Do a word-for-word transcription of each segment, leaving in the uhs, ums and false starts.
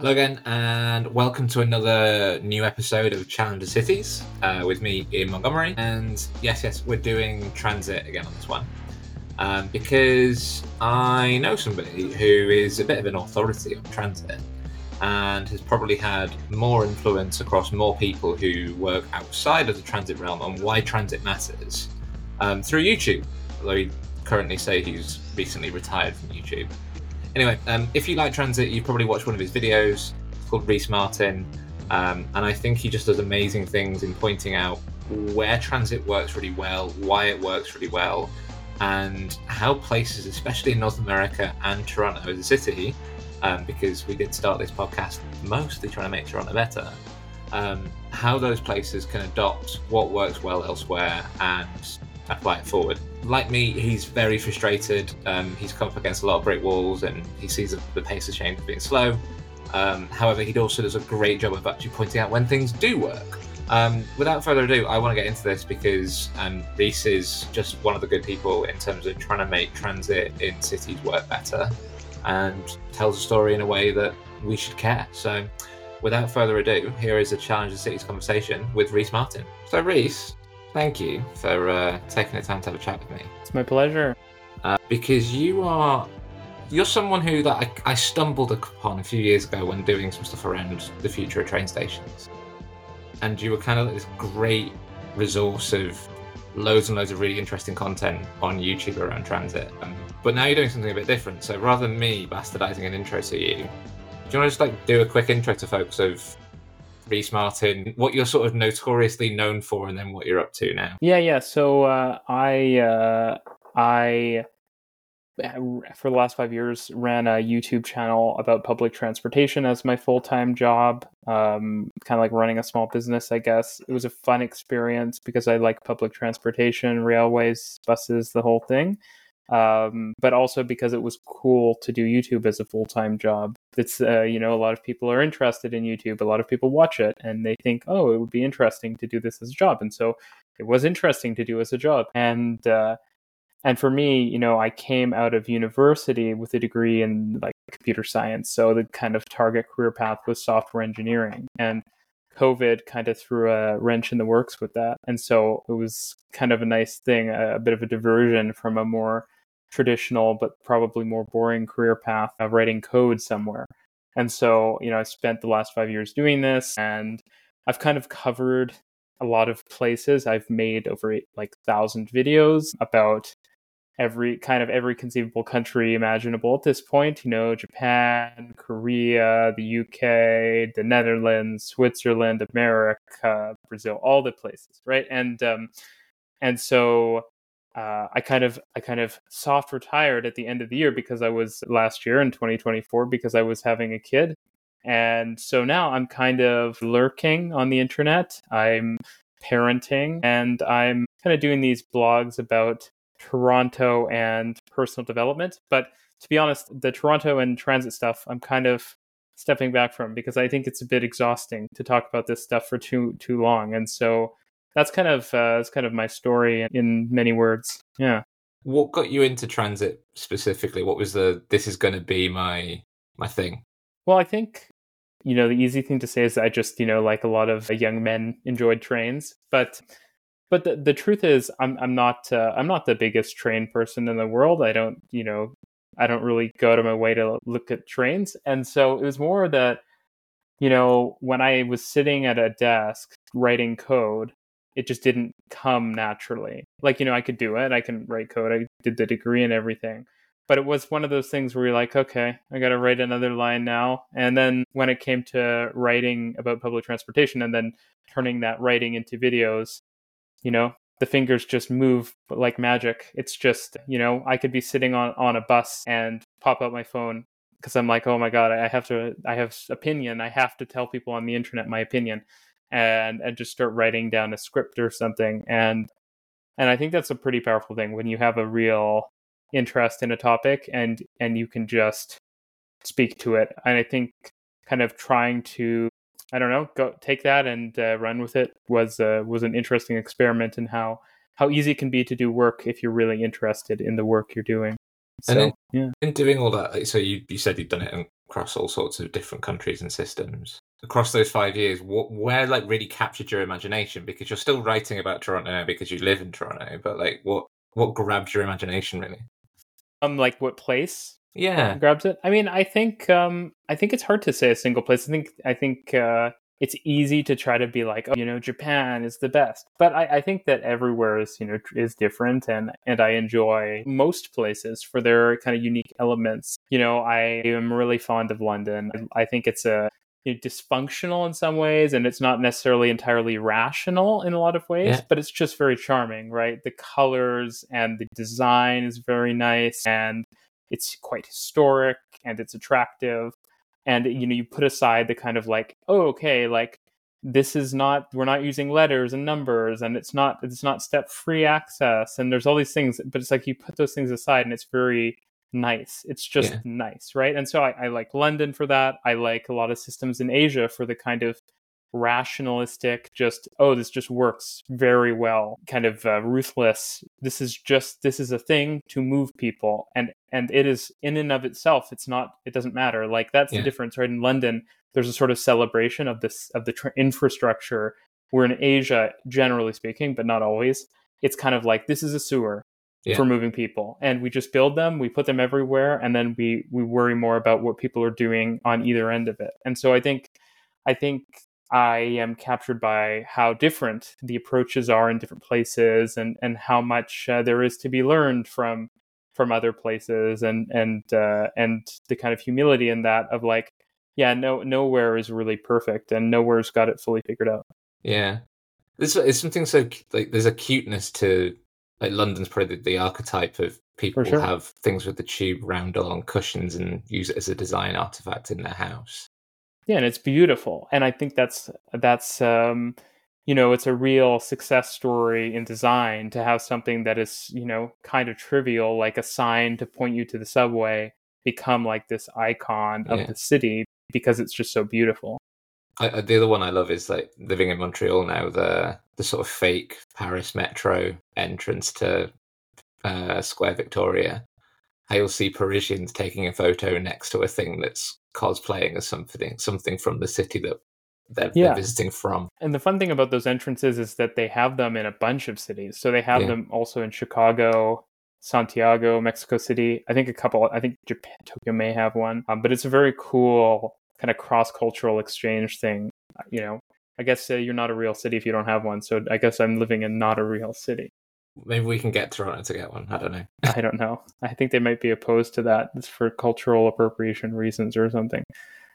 Hello again, and welcome to another new episode of Challenger Cities uh, with me, Ian Montgomery. And yes, yes, we're doing transit again on this one um, because I know somebody who is a bit of an authority on transit and has probably had more influence across more people who work outside of the transit realm on why transit matters um, through YouTube, although he currently say he's recently retired from YouTube. Anyway, um, if you like transit, you've probably watched one of his videos. It's called Reese Martin. Um, and I think he just does amazing things in pointing out where transit works really well, why it works really well, and how places, especially in North America and Toronto as a city, um, because we did start this podcast mostly trying to make Toronto better, um, how those places can adopt what works well elsewhere and apply it forward. Like me, he's very frustrated. Um, he's come up against a lot of brick walls and he sees the pace of change as being slow. Um, however, he also does a great job of actually pointing out when things do work. Um, without further ado, I want to get into this because um, Reese is just one of the good people in terms of trying to make transit in cities work better and tells a story in a way that we should care. So without further ado, here is a Challenger Cities conversation with Reese Martin. So Reese, thank you for uh, taking the time to have a chat with me. It's my pleasure. Uh, because you are, you're someone who that I, I stumbled upon a few years ago when doing some stuff around the future of train stations. And you were kind of like this great resource of loads and loads of really interesting content on YouTube around transit. Um, but now you're doing something a bit different. So rather than me bastardizing an intro to you, do you want to just like do a quick intro to folks of Reese Martin, what you're sort of notoriously known for, and then what you're up to now? Yeah, yeah. So uh, I, uh, I, for the last five years, ran a YouTube channel about public transportation as my full-time job. Um, kind of like running a small business, I guess. It was a fun experience because I like public transportation, railways, buses, the whole thing. Um, but also because it was cool to do YouTube as a full-time job. It's, uh, you know, a lot of people are interested in YouTube. A lot of people watch it and they think, oh, it would be interesting to do this as a job. And so it was interesting to do as a job. And, uh, and for me, you know, I came out of university with a degree in like computer science. So the kind of target career path was software engineering. And COVID kind of threw a wrench in the works with that. And so it was kind of a nice thing, a, a bit of a diversion from a more traditional, but probably more boring career path of writing code somewhere. And so, you know, I spent the last five years doing this and I've kind of covered a lot of places. I've made over like a thousand videos about every kind of every conceivable country imaginable at this point, you know, Japan, Korea, the U K, the Netherlands, Switzerland, America, Brazil, all the places, right? And um, and so uh, I kind of I kind of soft retired at the end of the year because I was last year in twenty twenty-four because I was having a kid. And so now I'm kind of lurking on the internet. I'm parenting and I'm kind of doing these blogs about Toronto and personal development. But to be honest, the Toronto and transit stuff, I'm kind of stepping back from because I think it's a bit exhausting to talk about this stuff for too too long. And so that's kind of uh, that's kind of my story in many words. Yeah. What got you into transit specifically? What was the this is going to be my my thing? Well, I think, you know, the easy thing to say is I just, you know, like a lot of young men enjoyed trains, but But the, the truth is, I'm I'm not uh, I'm not the biggest train person in the world. I don't you know I don't really go to my way to look at trains, and so it was more that, you know, when I was sitting at a desk writing code, it just didn't come naturally. Like, you know, I could do it. I can write code. I did the degree and everything. But it was one of those things where you're like, okay, I got to write another line now. And then when it came to writing about public transportation and then turning that writing into videos, you know, the fingers just move like magic. It's just, you know, I could be sitting on, on a bus and pop out my phone because I'm like, oh my God, I have to, I have opinion. I have to tell people on the internet my opinion and, and just start writing down a script or something. And, and I think that's a pretty powerful thing when you have a real interest in a topic and, and you can just speak to it. And I think kind of trying to, I don't know, go take that and uh, run with it was uh, was an interesting experiment in how how easy it can be to do work if you're really interested in the work you're doing. So, and in, yeah. in doing all that, so you, you said you've done it in across all sorts of different countries and systems. Across those five years, what, where like really captured your imagination? Because you're still writing about Toronto now because you live in Toronto, but like what what grabbed your imagination really? Um, like what place? Yeah, grabs it. I mean, I think um, I think it's hard to say a single place. I think I think uh, it's easy to try to be like, oh, you know, Japan is the best, but I, I think that everywhere is you know is different, and and I enjoy most places for their kind of unique elements. You know, I am really fond of London. I think it's a you know, dysfunctional in some ways, and it's not necessarily entirely rational in a lot of ways, yeah, but it's just very charming, right? The colors and the design is very nice, and it's quite historic and it's attractive. And you know, you put aside the kind of like, oh, okay, like this is not we're not using letters and numbers, and it's not it's not step free access, and there's all these things, but it's like you put those things aside and it's very nice. It's just yeah, nice, right? And so I, I like London for that. I like a lot of systems in Asia for the kind of rationalistic, just oh, this just works very well, kind of uh, ruthless. This is just this is a thing to move people, and and it is in and of itself. It's not. It doesn't matter. Like that's yeah, the difference, right? In London, there's a sort of celebration of this of the tr- infrastructure. Where in Asia, generally speaking, but not always, it's kind of like this is a sewer yeah, for moving people, and we just build them, we put them everywhere, and then we we worry more about what people are doing on either end of it. And so I think I think I am captured by how different the approaches are in different places, and and how much uh, there is to be learned from from other places, and and uh, and the kind of humility in that of like, yeah, no nowhere is really perfect, and nowhere's got it fully figured out. yeah. There's it's something so like there's a cuteness to like London's probably the, the archetype of people For who sure. have things with the tube roundel on cushions and use it as a design artifact in their house. Yeah, and it's beautiful, and I think that's that's um, you know it's a real success story in design to have something that is you know kind of trivial, like a sign to point you to the subway, become like this icon of Yeah. the city because it's just so beautiful. I, I- the other one I love is like living in Montreal now, the the sort of fake Paris Metro entrance to uh, Square Victoria. How you'll see Parisians taking a photo next to a thing that's cosplaying as something something from the city that they're, they're Yeah, visiting from. and the fun thing about those entrances is that they have them in a bunch of cities. So they have Yeah, them also in Chicago, Santiago, Mexico City. I think a couple. I think Japan, Tokyo may have one. Um, but it's a very cool kind of cross-cultural exchange thing. Uh, You know, I guess uh, you're not a real city if you don't have one. So I guess I'm living in not a real city. maybe we can get Toronto to get one. I don't know. I don't know. I think they might be opposed to that. It's for cultural appropriation reasons or something.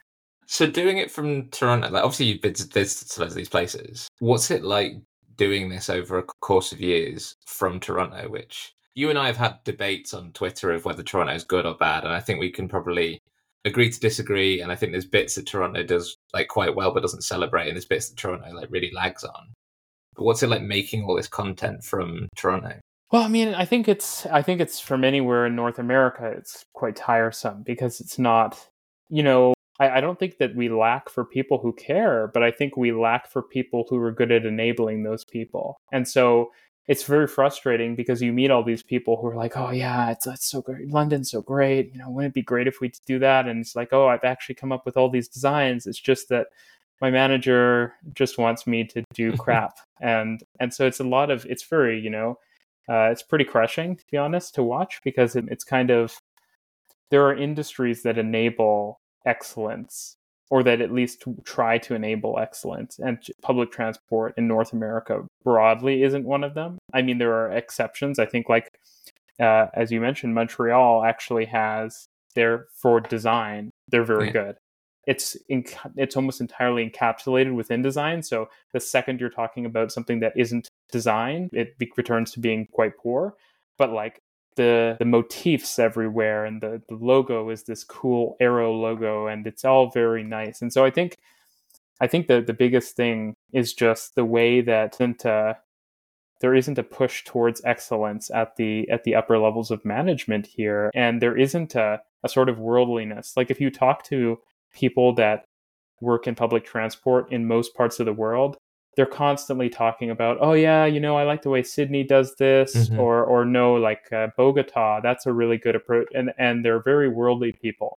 So doing it from Toronto, like obviously you've visited visited loads of these places. What's it like doing this over a course of years from Toronto? Which you and I have had debates on Twitter of whether Toronto is good or bad, and I think we can probably agree to disagree. And I think there's bits that Toronto does like quite well, but doesn't celebrate, and there's bits that Toronto like really lags on. But what's it like making all this content from Toronto? Well, I mean, I think it's I think it's from anywhere in North America, it's quite tiresome because it's not, you know, I, I don't think that we lack for people who care, but I think we lack for people who are good at enabling those people. And so it's very frustrating because you meet all these people who are like, oh yeah, it's it's so great. London's so great. You know, wouldn't it be great if we could do that? And it's like, oh, I've actually come up with all these designs. It's just that my manager just wants me to do crap. And and so it's a lot of it's very, you know, uh, it's pretty crushing, to be honest, to watch because it, it's kind of there are industries that enable excellence or that at least try to enable excellence, and public transport in North America broadly isn't one of them. I mean, there are exceptions. I think, like uh, as you mentioned, Montreal actually has their for design. They're very Yeah, good. It's in, it's almost entirely encapsulated within design. So the second you're talking about something that isn't design, it be, returns to being quite poor. But like the the motifs everywhere, and the, the logo is this cool arrow logo, and it's all very nice. And so I think I think the the biggest thing is just the way that isn't uh, there isn't a push towards excellence at the at the upper levels of management here, and there isn't a, a sort of worldliness. Like if you talk to people that work in public transport in most parts of the world, they're constantly talking about, oh yeah, you know, I like the way Sydney does this, hmm or or no, like uh, Bogota, that's a really good approach, and and they're very worldly people.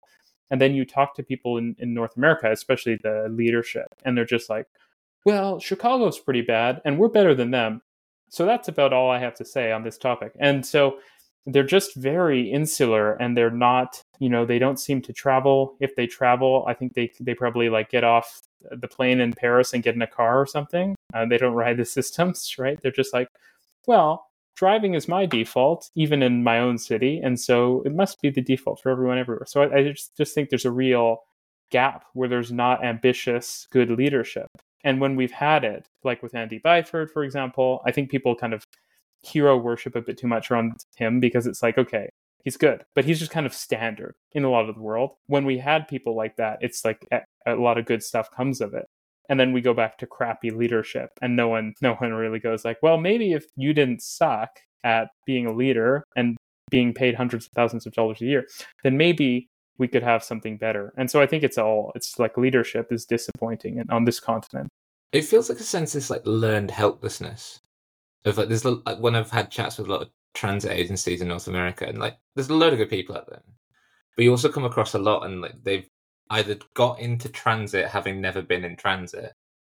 And then you talk to people in, in North America, especially the leadership, and they're just like, well, Chicago's pretty bad and we're better than them. So that's about all I have to say on this topic. And so they're just very insular, and they're not, you know, they don't seem to travel. If they travel, I think they they probably like get off the plane in Paris and get in a car or something. Uh, they don't ride the systems, right? They're just like, well, driving is my default, even in my own city. And so it must be the default for everyone everywhere. So I, I just, just think there's a real gap where there's not ambitious, good leadership. And when we've had it, like with Andy Byford, for example, I think people kind of hero worship a bit too much around him because it's like, okay, he's good, but he's just kind of standard in a lot of the world. When we had people like that, it's like a, a lot of good stuff comes of it. And then we go back to crappy leadership, and no one no one really goes like, well, maybe if you didn't suck at being a leader and being paid hundreds of thousands of dollars a year, then maybe we could have something better. And so I think it's all, it's like leadership is disappointing on this continent. It feels like a sense of like learned helplessness. Of like, there's like, when I've had chats with a lot of transit agencies in North America, and like there's a load of good people out there, but you also come across a lot, and like they've either got into transit having never been in transit,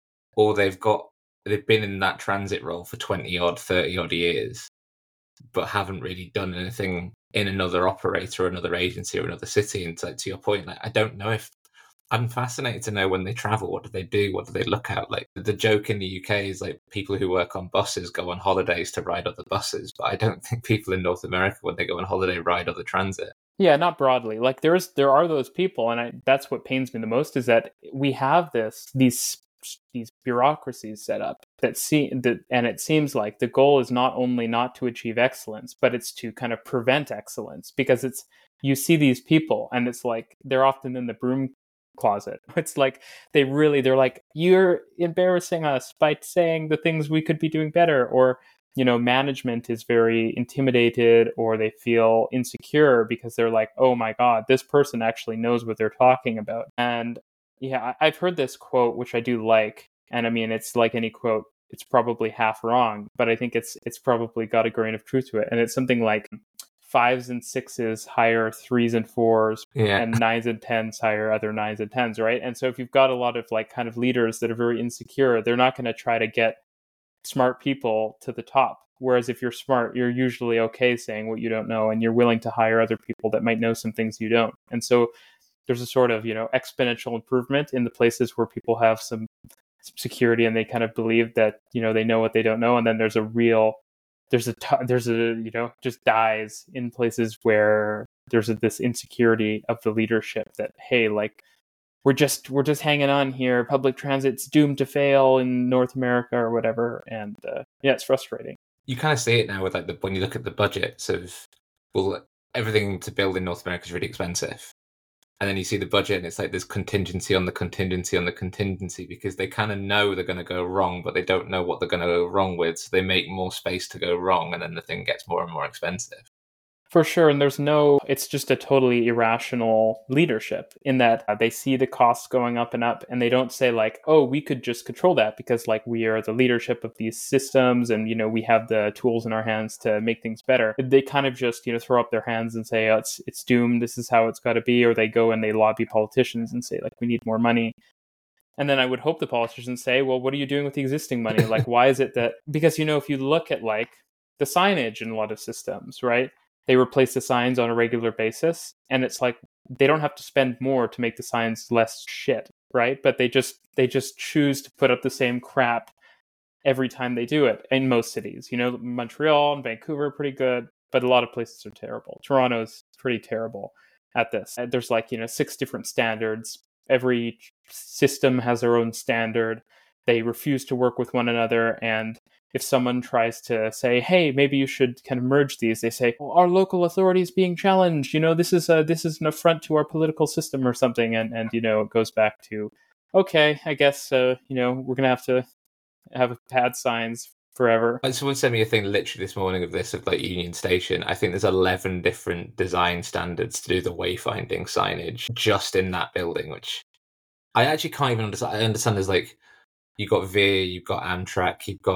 or they've got they've been in that transit role for twenty odd, thirty odd years, but haven't really done anything in another operator or another agency or another city. And to, to your point, like I don't know if I'm fascinated to know when they travel, what do they do? What do they look at? Like the joke in the U K is like people who work on buses go on holidays to ride other buses, but I don't think people in North America, when they go on holiday, ride other transit. Yeah, not broadly. Like there's there are those people, and I, that's what pains me the most is that we have this these these bureaucracies set up that see that, and it seems like the goal is not only not to achieve excellence, but it's to kind of prevent excellence, because it's you see these people, and it's like they're often in the broom closet. It's like they really they're like, you're embarrassing us by saying the things we could be doing better, or you know, management is very intimidated, or they feel insecure because they're like, oh my God, this person actually knows what they're talking about. And yeah, I've heard this quote, which I do like. And I mean, it's like any quote, it's probably half wrong, but I think it's it's probably got a grain of truth to it. And it's something like fives and sixes hire threes and fours, yeah. and nines and tens hire other nines and tens, right? And so if you've got a lot of like kind of leaders that are very insecure, they're not going to try to get smart people to the top. Whereas if you're smart, you're usually okay saying what you don't know, and you're willing to hire other people that might know some things you don't. And so there's a sort of, you know, exponential improvement in the places where people have some, some security, and they kind of believe that, you know, they know what they don't know. And then there's a real, there's a, t- there's a, you know, just dies in places where there's a, this insecurity of the leadership that, hey, like, we're just we're just hanging on here. Public transit's doomed to fail in North America or whatever, and uh, yeah, it's frustrating. You kind of see it now with like the, when you look at the budgets of, well, everything to build in North America is really expensive, and then you see the budget, and it's like there's contingency on the contingency on the contingency, because they kind of know they're going to go wrong, but they don't know what they're going to go wrong with, so they make more space to go wrong, and then the thing gets more and more expensive. For sure. And there's no, it's just a totally irrational leadership in that uh, they see the costs going up and up, and they don't say like, oh, we could just control that because like we are the leadership of these systems, and, you know, we have the tools in our hands to make things better. They kind of just, you know, throw up their hands and say, oh, it's, it's doomed. This is how it's got to be. Or they go and they lobby politicians and say like, we need more money. And then I would hope the politicians say, well, what are you doing with the existing money? Like, why is it that, because, you know, if you look at like the signage in a lot of systems, right? They replace the signs on a regular basis, and it's like they don't have to spend more to make the signs less shit, right? But they just they just choose to put up the same crap every time they do it in most cities. You know, Montreal and Vancouver are pretty good, but a lot of places are terrible. Toronto's pretty terrible at this. There's like, you know, six different standards. Every system has their own standard. They refuse to work with one another, and if someone tries to say, hey, maybe you should kind of merge these, they say, well, our local authority is being challenged. You know, this is a, this is an affront to our political system or something. And, and you know, it goes back to, okay, I guess, uh, you know, we're going to have to have pad signs forever. Someone sent me a thing literally this morning of this, of like Union Station. I think there's eleven different design standards to do the wayfinding signage just in that building, which I actually can't even understand. I understand there's like, you've got Veer, you've got Amtrak, you've got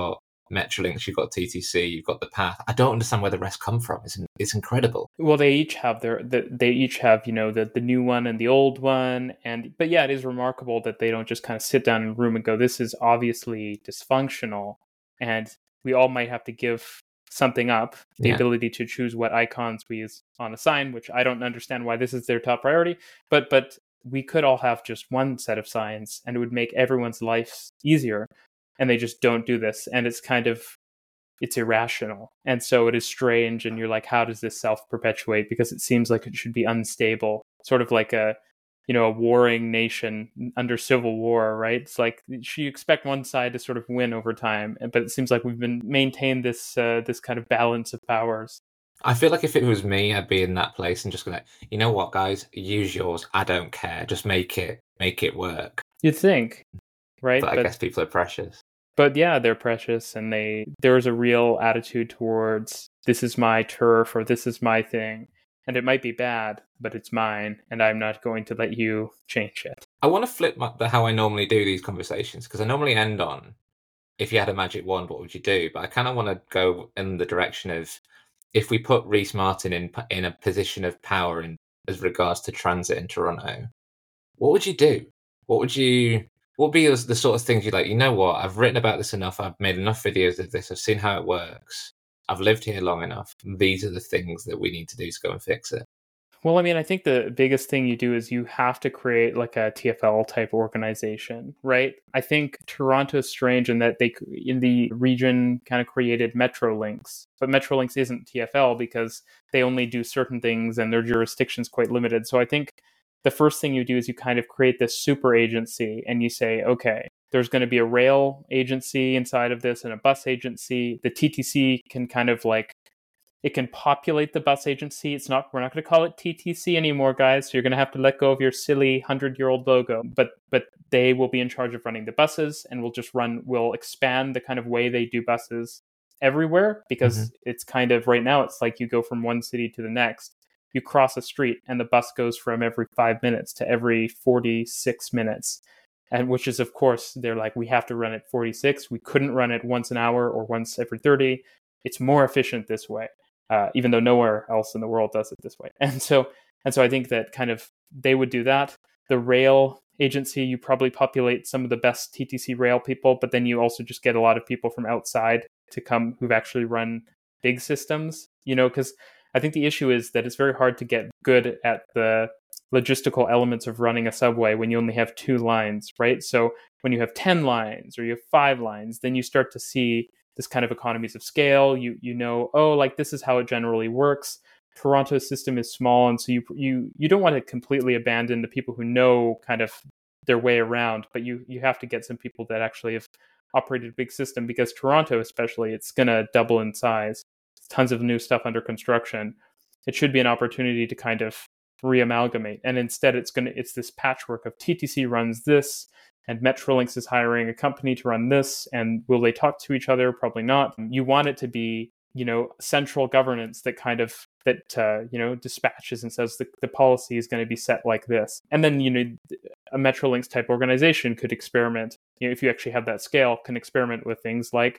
Metrolinx, you've got T T C, you've got the Path. I don't understand where the rest come from. It's it's incredible. Well, they each have their the, they each have, you know, the the new one and the old one, and but yeah, it is remarkable that they don't just kind of sit down in a room and go, this is obviously dysfunctional, and we all might have to give something up, the Yeah. ability to choose what icons we use on a sign, which I don't understand why this is their top priority, but but we could all have just one set of signs and it would make everyone's life easier, and they just don't do this, and it's kind of it's irrational, and so it is strange, and you're like, how does this self-perpetuate? Because it seems like it should be unstable, sort of like a you know a warring nation under civil war, right? It's like you expect one side to sort of win over time, but it seems like we've been maintained this uh, this kind of balance of powers. I feel like if it was me, I'd be in that place and just go like, you know what, guys, use yours. I don't care. Just make it make it work. You'd think, right? But I guess people are precious. But yeah, they're precious, and they there's a real attitude towards this is my turf or this is my thing, and it might be bad, but it's mine, and I'm not going to let you change it. I want to flip my, the, how I normally do these conversations, because I normally end on, if you had a magic wand, what would you do? But I kind of want to go in the direction of, if we put Rhys Martin in in a position of power in as regards to transit in Toronto, what would you do? What would you? What would be the, the sort of things you're like, you know what, I've written about this enough, I've made enough videos of this, I've seen how it works, I've lived here long enough, these are the things that we need to do to go and fix it? Well, I mean, I think the biggest thing you do is you have to create like a T F L type organization, right? I think Toronto's strange in that they, in the region, kind of created Metrolinx, but Metrolinx isn't T F L because they only do certain things and their jurisdiction's quite limited. So I think the first thing you do is you kind of create this super agency and you say, okay, there's going to be a rail agency inside of this and a bus agency. The T T C can kind of like, it can populate the bus agency. It's not, we're not going to call it T T C anymore, guys. So you're going to have to let go of your silly hundred-year-old logo. But but they will be in charge of running the buses, and we'll just run, we'll expand the kind of way they do buses everywhere, because mm-hmm. it's kind of, right now, it's like you go from one city to the next. You cross a street and the bus goes from every five minutes to every forty-six minutes. And which is, of course, they're like, we have to run at forty-six. We couldn't run it once an hour or once every thirty. It's more efficient this way, uh, even though nowhere else in the world does it this way. And so, and so I think that kind of they would do that. The rail agency, you probably populate some of the best T T C rail people, but then you also just get a lot of people from outside to come who've actually run big systems, you know, because I think the issue is that it's very hard to get good at the logistical elements of running a subway when you only have two lines, right? So when you have ten lines or you have five lines, then you start to see this kind of economies of scale. You you know, oh, like this is how it generally works. Toronto's system is small, and so you you you don't want to completely abandon the people who know kind of their way around, but you you have to get some people that actually have operated a big system, because Toronto especially, it's going to double in size. Tons of new stuff under construction. It should be an opportunity to kind of reamalgamate, and instead it's going to it's this patchwork of T T C runs this and Metrolinx is hiring a company to run this, and will they talk to each other? Probably not. You want it to be, you know, central governance that kind of that uh, you know dispatches and says the, the policy is going to be set like this, and then you know a Metrolinx type organization could experiment, you know, if you actually have that scale, can experiment with things like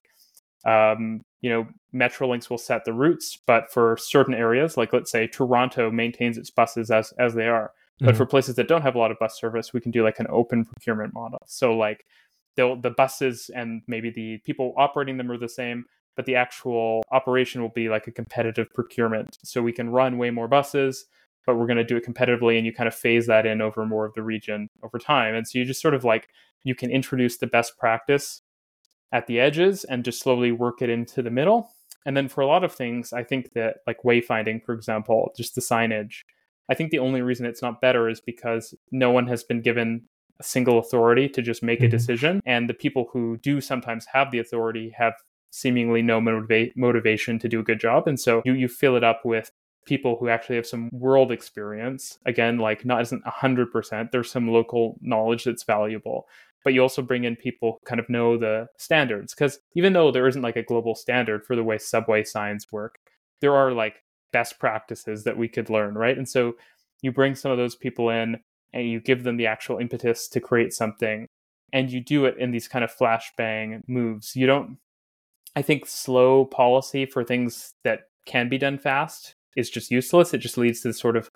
Um, you know, Metrolinx will set the routes, but for certain areas, like let's say Toronto maintains its buses as as they are. But mm-hmm. for places that don't have a lot of bus service, we can do like an open procurement model. So like they'll the buses and maybe the people operating them are the same, but the actual operation will be like a competitive procurement. So we can run way more buses, but we're going to do it competitively, and you kind of phase that in over more of the region over time. And so you just sort of like, you can introduce the best practice at the edges and just slowly work it into the middle. And then for a lot of things, I think that like wayfinding, for example, just the signage, I think the only reason it's not better is because no one has been given a single authority to just make mm-hmm. a decision. And the people who do sometimes have the authority have seemingly no motiva- motivation to do a good job. And so you, you fill it up with people who actually have some world experience. Again, like not isn't one hundred percent. There's some local knowledge that's valuable. But you also bring in people who kind of know the standards, because even though there isn't like a global standard for the way subway signs work, there are like best practices that we could learn, right? And so you bring some of those people in and you give them the actual impetus to create something, and you do it in these kind of flashbang moves. You don't I think slow policy for things that can be done fast is just useless. It just leads to this sort of,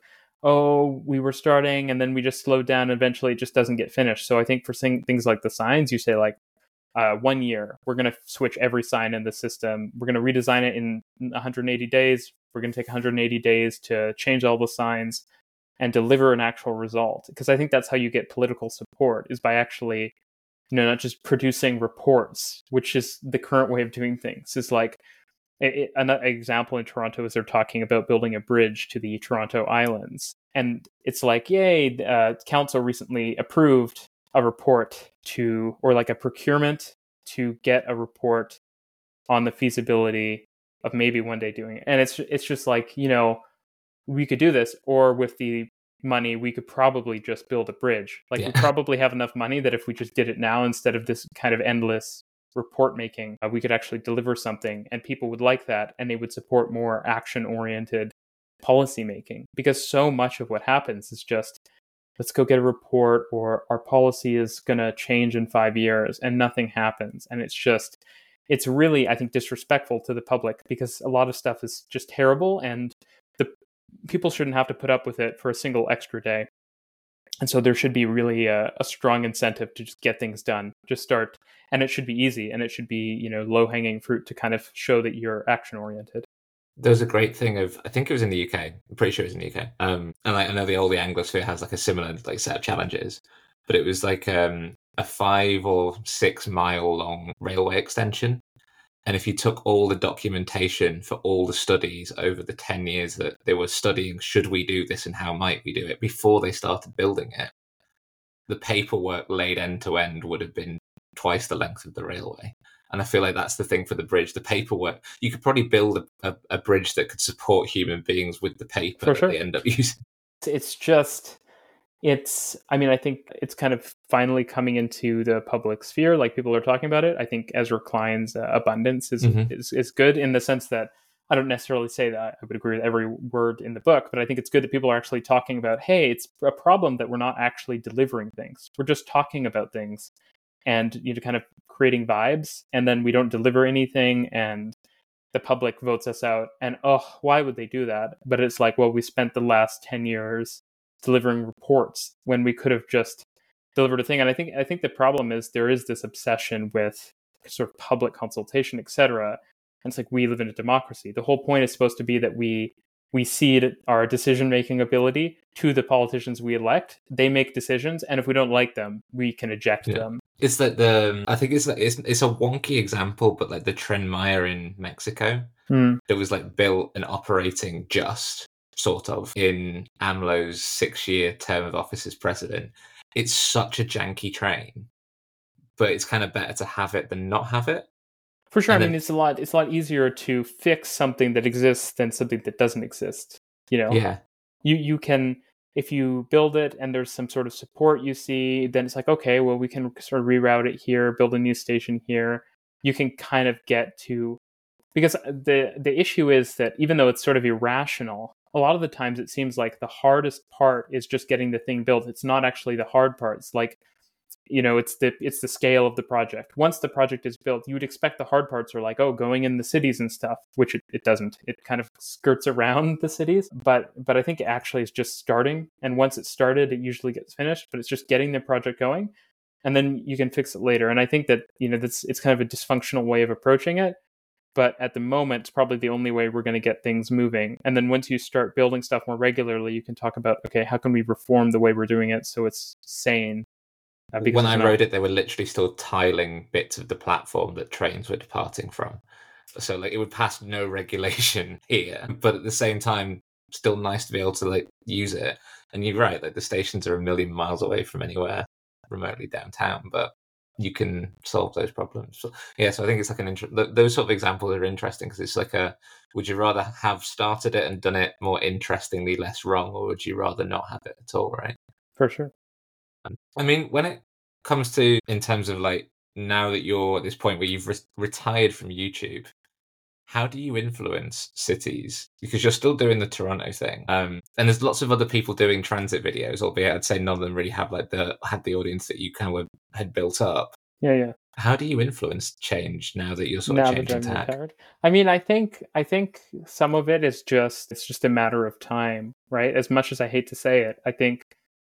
oh, we were starting and then we just slowed down and eventually it just doesn't get finished. So I think for things like the signs, you say like, uh, one year, we're going to switch every sign in the system. We're going to redesign it in one hundred eighty days. We're going to take one hundred eighty days to change all the signs and deliver an actual result. Because I think that's how you get political support, is by actually, you know, not just producing reports, which is the current way of doing things. It's like, it, another example in Toronto is they're talking about building a bridge to the Toronto Islands. And it's like, yay, uh, council recently approved a report to, or like a procurement to get a report on the feasibility of maybe one day doing it. And it's it's just like, you know, we could do this, or with the money, we could probably just build a bridge. Like yeah. we probably have enough money that if we just did it now, instead of this kind of endless report making, uh, we could actually deliver something, and people would like that, and they would support more action-oriented policy making. Because so much of what happens is just, let's go get a report, or our policy is going to change in five years, and nothing happens. And it's just, it's really, I think, disrespectful to the public, because a lot of stuff is just terrible, and the people shouldn't have to put up with it for a single extra day. And so there should be really a, a strong incentive to just get things done. Just start, and it should be easy, and it should be, you know, low-hanging fruit to kind of show that you're action-oriented. There's a great thing of, I think it was in the U K. I'm pretty sure it was in the U K. Um, and like, I know the all the Anglosphere has like a similar like set of challenges, but it was like um, a five or six mile long railway extension. And if you took all the documentation for all the studies over the ten years that they were studying, should we do this and how might we do it, before they started building it, the paperwork laid end to end would have been twice the length of the railway. And I feel like that's the thing for the bridge, the paperwork. You could probably build a, a, a bridge that could support human beings with the paper for sure. that they end up using. It's just, it's, I mean, I think it's kind of finally coming into the public sphere, like people are talking about it. I think Ezra Klein's uh, abundance is, mm-hmm. is is good, in the sense that I don't necessarily say that I would agree with every word in the book, but I think it's good that people are actually talking about, hey, it's a problem that we're not actually delivering things. We're just talking about things. And, you know, kind of creating vibes, and then we don't deliver anything, and the public votes us out. And oh, why would they do that? But it's like, well, we spent the last ten years delivering reports when we could have just delivered a thing. And I think I think the problem is there is this obsession with sort of public consultation, et cetera. And it's like, we live in a democracy. The whole point is supposed to be that we we cede our decision-making ability to the politicians we elect. They make decisions, and if we don't like them, we can eject yeah. them. It's like the, I think it's like, it's, it's a wonky example, but like the Tren Maya in Mexico, mm. that was like built and operating just sort of in AMLO's six-year term of office as president. It's such a janky train, but it's kind of better to have it than not have it. For sure. And I mean, then, it's a lot. It's a lot easier to fix something that exists than something that doesn't exist. You know, yeah. You you can, if you build it and there's some sort of support you see, then it's like, okay, well, we can sort of reroute it here, build a new station here. You can kind of get to, because the the issue is that even though it's sort of irrational, a lot of the times it seems like the hardest part is just getting the thing built. It's not actually the hard parts. Like, you know, it's the it's the scale of the project. Once the project is built, you would expect the hard parts are like, oh, going in the cities and stuff, which it, it doesn't. It kind of skirts around the cities. But but I think it actually is just starting. And once it's started, it usually gets finished. But it's just getting the project going. And then you can fix it later. And I think that, you know, that's it's kind of a dysfunctional way of approaching it. But at the moment, it's probably the only way we're going to get things moving. And then once you start building stuff more regularly, you can talk about, okay, how can we reform the way we're doing it so it's sane? Uh, when I not... wrote it, they were literally still tiling bits of the platform that trains were departing from. So like it would pass no regulation here, but at the same time, still nice to be able to like use it. And you're right, like the stations are a million miles away from anywhere remotely downtown, but you can solve those problems. So, yeah, so I think it's like an inter- those sort of examples are interesting because it's like a, would you rather have started it and done it more interestingly, less wrong, or would you rather not have it at all, right? For sure. I mean, when it comes to, in terms of like, now that you're at this point where you've re- retired from YouTube, how do you influence cities? Because you're still doing the Toronto thing. Um, and there's lots of other people doing transit videos, albeit I'd say none of them really have like the had the audience that you kind of had built up. Yeah, yeah. How do you influence change now that you're sort of Now that changing I'm tack? retired. I mean, I think I think some of it is just it's just a matter of time, right? As much as I hate to say it, I think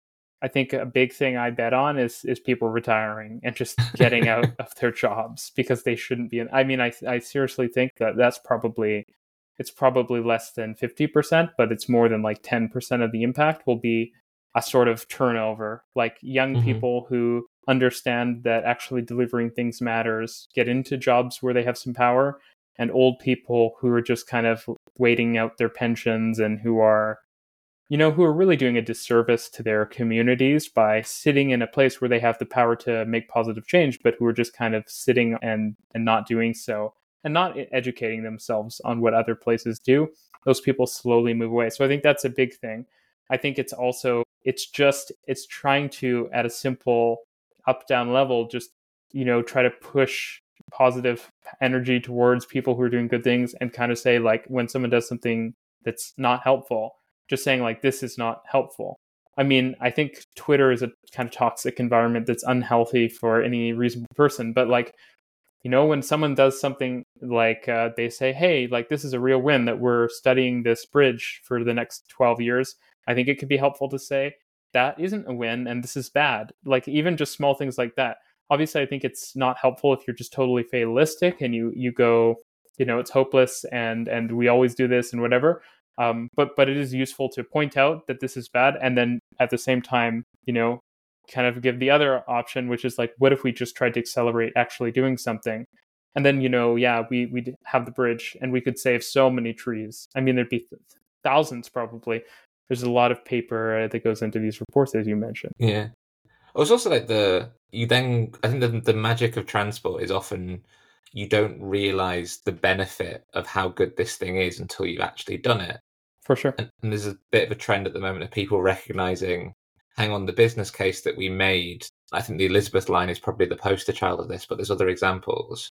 I think a big thing I bet on is is people retiring and just getting out of their jobs because they shouldn't be in. I mean, I I seriously think that that's probably it's probably less than fifty percent, but it's more than like ten percent of the impact will be a sort of turnover, like young hmm people who understand that actually delivering things matters, get into jobs where they have some power, and old people who are just kind of waiting out their pensions and who are you know, who are really doing a disservice to their communities by sitting in a place where they have the power to make positive change, but who are just kind of sitting and, and not doing so and not educating themselves on what other places do. Those people slowly move away. So I think that's a big thing. I think it's also, it's just, it's trying to, at a simple up down level, just, you know, try to push positive energy towards people who are doing good things and kind of say, like, when someone does something that's not helpful, just saying like this is not helpful. I mean, I think Twitter is a kind of toxic environment that's unhealthy for any reasonable person. But like, you know, when someone does something like uh, they say, "Hey, like this is a real win that we're studying this bridge for the next twelve years," I think it could be helpful to say that isn't a win and this is bad. Like even just small things like that. Obviously, I think it's not helpful if you're just totally fatalistic and you you go, you know, it's hopeless and and we always do this and whatever. Um, but but it is useful to point out that this is bad, and then at the same time, you know, kind of give the other option, which is like, what if we just tried to accelerate actually doing something? And then, you know, yeah, we we have the bridge, and we could save so many trees. I mean, there'd be th- thousands probably. There's a lot of paper uh, that goes into these reports, as you mentioned. Yeah. It was also like the you then I think the the magic of transport is often you don't realize the benefit of how good this thing is until you've actually done it. For sure. And, and there's a bit of a trend at the moment of people recognizing, hang on, the business case that we made. I think the Elizabeth line is probably the poster child of this, but there's other examples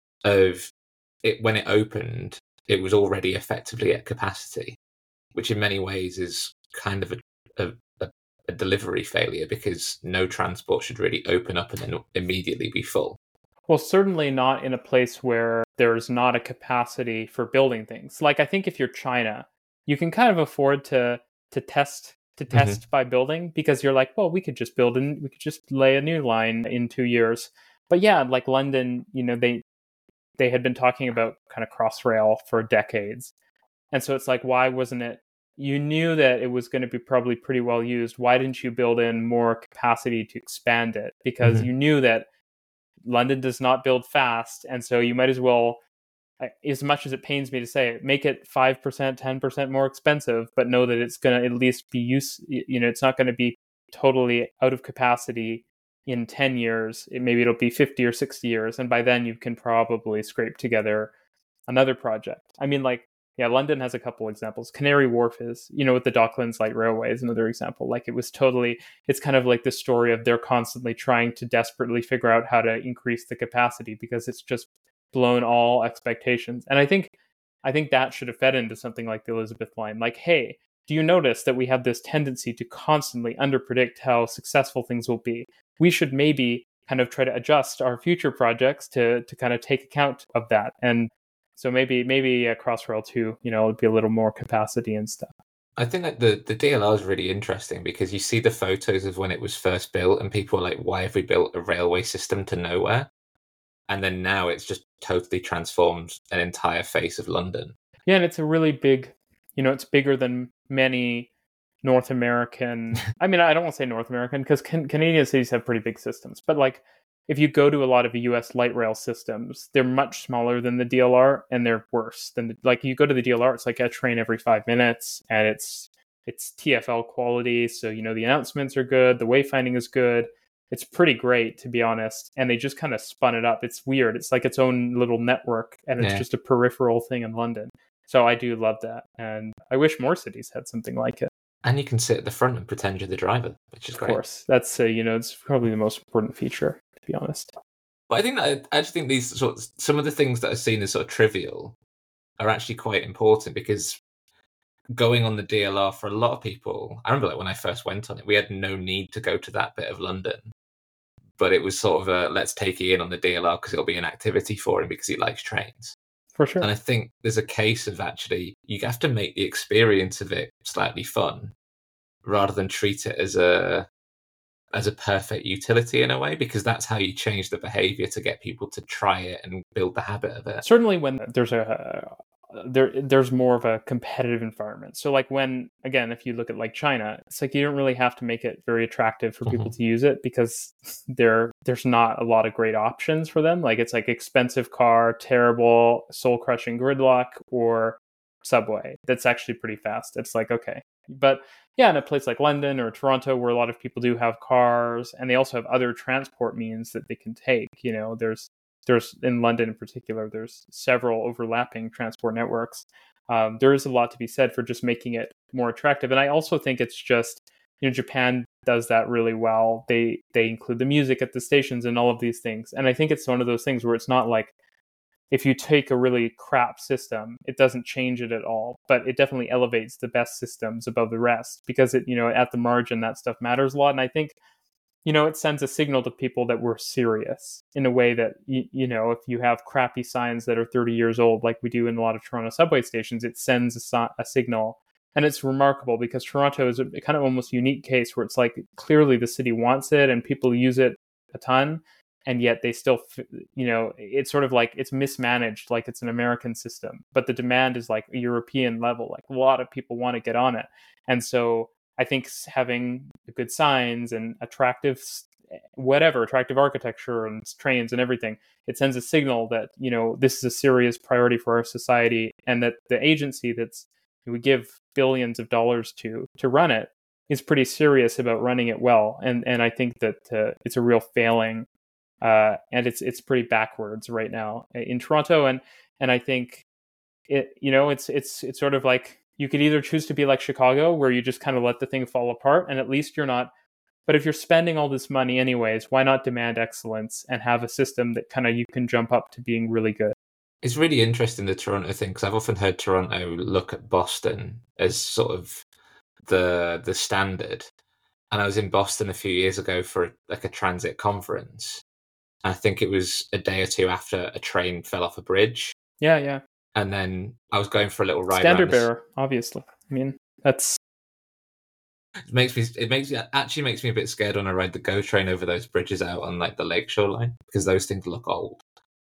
of it when it opened. It was already effectively at capacity, which in many ways is kind of a, a, a, a delivery failure because no transport should really open up and then immediately be full. Well, certainly not in a place where there's not a capacity for building things. Like I think if you're China, you can kind of afford to to test to test Mm-hmm. by building because you're like, well, we could just build and we could just lay a new line in two years. But yeah, like London, you know, they they had been talking about kind of Crossrail for decades. And so it's like, why wasn't it? You knew that it was going to be probably pretty well used. Why didn't you build in more capacity to expand it? Because Mm-hmm. you knew that London does not build fast, and so you might as well, as much as it pains me to say it, make it five percent, ten percent more expensive, but know that it's going to at least be use. You know, it's not going to be totally out of capacity in ten years. It, maybe it'll be fifty or sixty years, and by then you can probably scrape together another project. I mean, like, yeah, London has a couple examples. Canary Wharf is, you know, with the Docklands Light Railway is another example. Like it was totally, it's kind of like the story of they're constantly trying to desperately figure out how to increase the capacity because it's just blown all expectations. And I think, I think that should have fed into something like the Elizabeth line. Like, hey, do you notice that we have this tendency to constantly underpredict how successful things will be? We should maybe kind of try to adjust our future projects to to kind of take account of that. And so maybe maybe a Crossrail too, you know, would be a little more capacity and stuff. I think that the, the D L R is really interesting because you see the photos of when it was first built and people are like, why have we built a railway system to nowhere? And then now it's just totally transformed an entire face of London. Yeah, and it's a really big, you know, it's bigger than many North American. I mean, I don't want to say North American because can, Canadian cities have pretty big systems, but like if you go to a lot of U S light rail systems, they're much smaller than the D L R and they're worse than the, like you go to the D L R, it's like a train every five minutes and it's it's T F L quality. So, you know, the announcements are good, the wayfinding is good. It's pretty great, to be honest. And they just kind of spun it up. It's weird. It's like its own little network and it's Yeah. just a peripheral thing in London. So I do love that. And I wish more cities had something like it. And you can sit at the front and pretend you're the driver, which is Of great. course. That's, uh, you know, it's probably the most important feature, to be honest. But I think that I actually think these sort of, some of the things that are seen as sort of trivial are actually quite important because going on the D L R for a lot of people, I remember like when I first went on it, we had no need to go to that bit of London. but it was sort of a let's take you in on the D L R because it'll be an activity for him because he likes trains. For sure. And I think there's a case of actually you have to make the experience of it slightly fun rather than treat it as a as a perfect utility in a way, because that's how you change the behavior to get people to try it and build the habit of it. Certainly when there's a there there's more of a competitive environment. So like when, again, if you look at like China, it's like you don't really have to make it very attractive for people mm-hmm. to use it because there there's not a lot of great options for them. Like it's like expensive car, terrible, soul-crushing gridlock, or subway that's actually pretty fast. It's like, okay. But yeah, in a place like London or Toronto where a lot of people do have cars and they also have other transport means that they can take, you know, there's There's in London in particular, there's several overlapping transport networks. Um, there is a lot to be said for just making it more attractive. And I also think it's just, you know, Japan does that really well. They they include the music at the stations and all of these things. And I think it's one of those things where it's not like if you take a really crap system, it doesn't change it at all, but it definitely elevates the best systems above the rest because it, you know, at the margin, that stuff matters a lot. And I think, you know, it sends a signal to people that we're serious in a way that, you, you know, if you have crappy signs that are thirty years old, like we do in a lot of Toronto subway stations, it sends a, a signal. And it's remarkable because Toronto is a kind of almost unique case where it's like clearly the city wants it and people use it a ton. And yet they still, you know, it's sort of like it's mismanaged, like it's an American system. But the demand is like a European level. Like a lot of people want to get on it. And so I think having good signs and attractive, whatever, attractive architecture and trains and everything, it sends a signal that, you know, this is a serious priority for our society and that the agency that's we give billions of dollars to to run it is pretty serious about running it well. And and I think that uh, it's a real failing uh, and it's it's pretty backwards right now in Toronto. And and I think it, you know, it's it's it's sort of like, you could either choose to be like Chicago, where you just kind of let the thing fall apart, and at least you're not. But if you're spending all this money anyways, why not demand excellence and have a system that kind of you can jump up to being really good? It's really interesting, the Toronto thing, because I've often heard Toronto look at Boston as sort of the the standard. And I was in Boston a few years ago for like a transit conference. I think it was a day or two after a train fell off a bridge. Yeah, yeah. And then I was going for a little ride. Standard bearer, obviously. I mean, that's it makes me. It makes me actually makes me a bit scared when I ride the GO train over those bridges out on like the Lakeshore line because those things look old.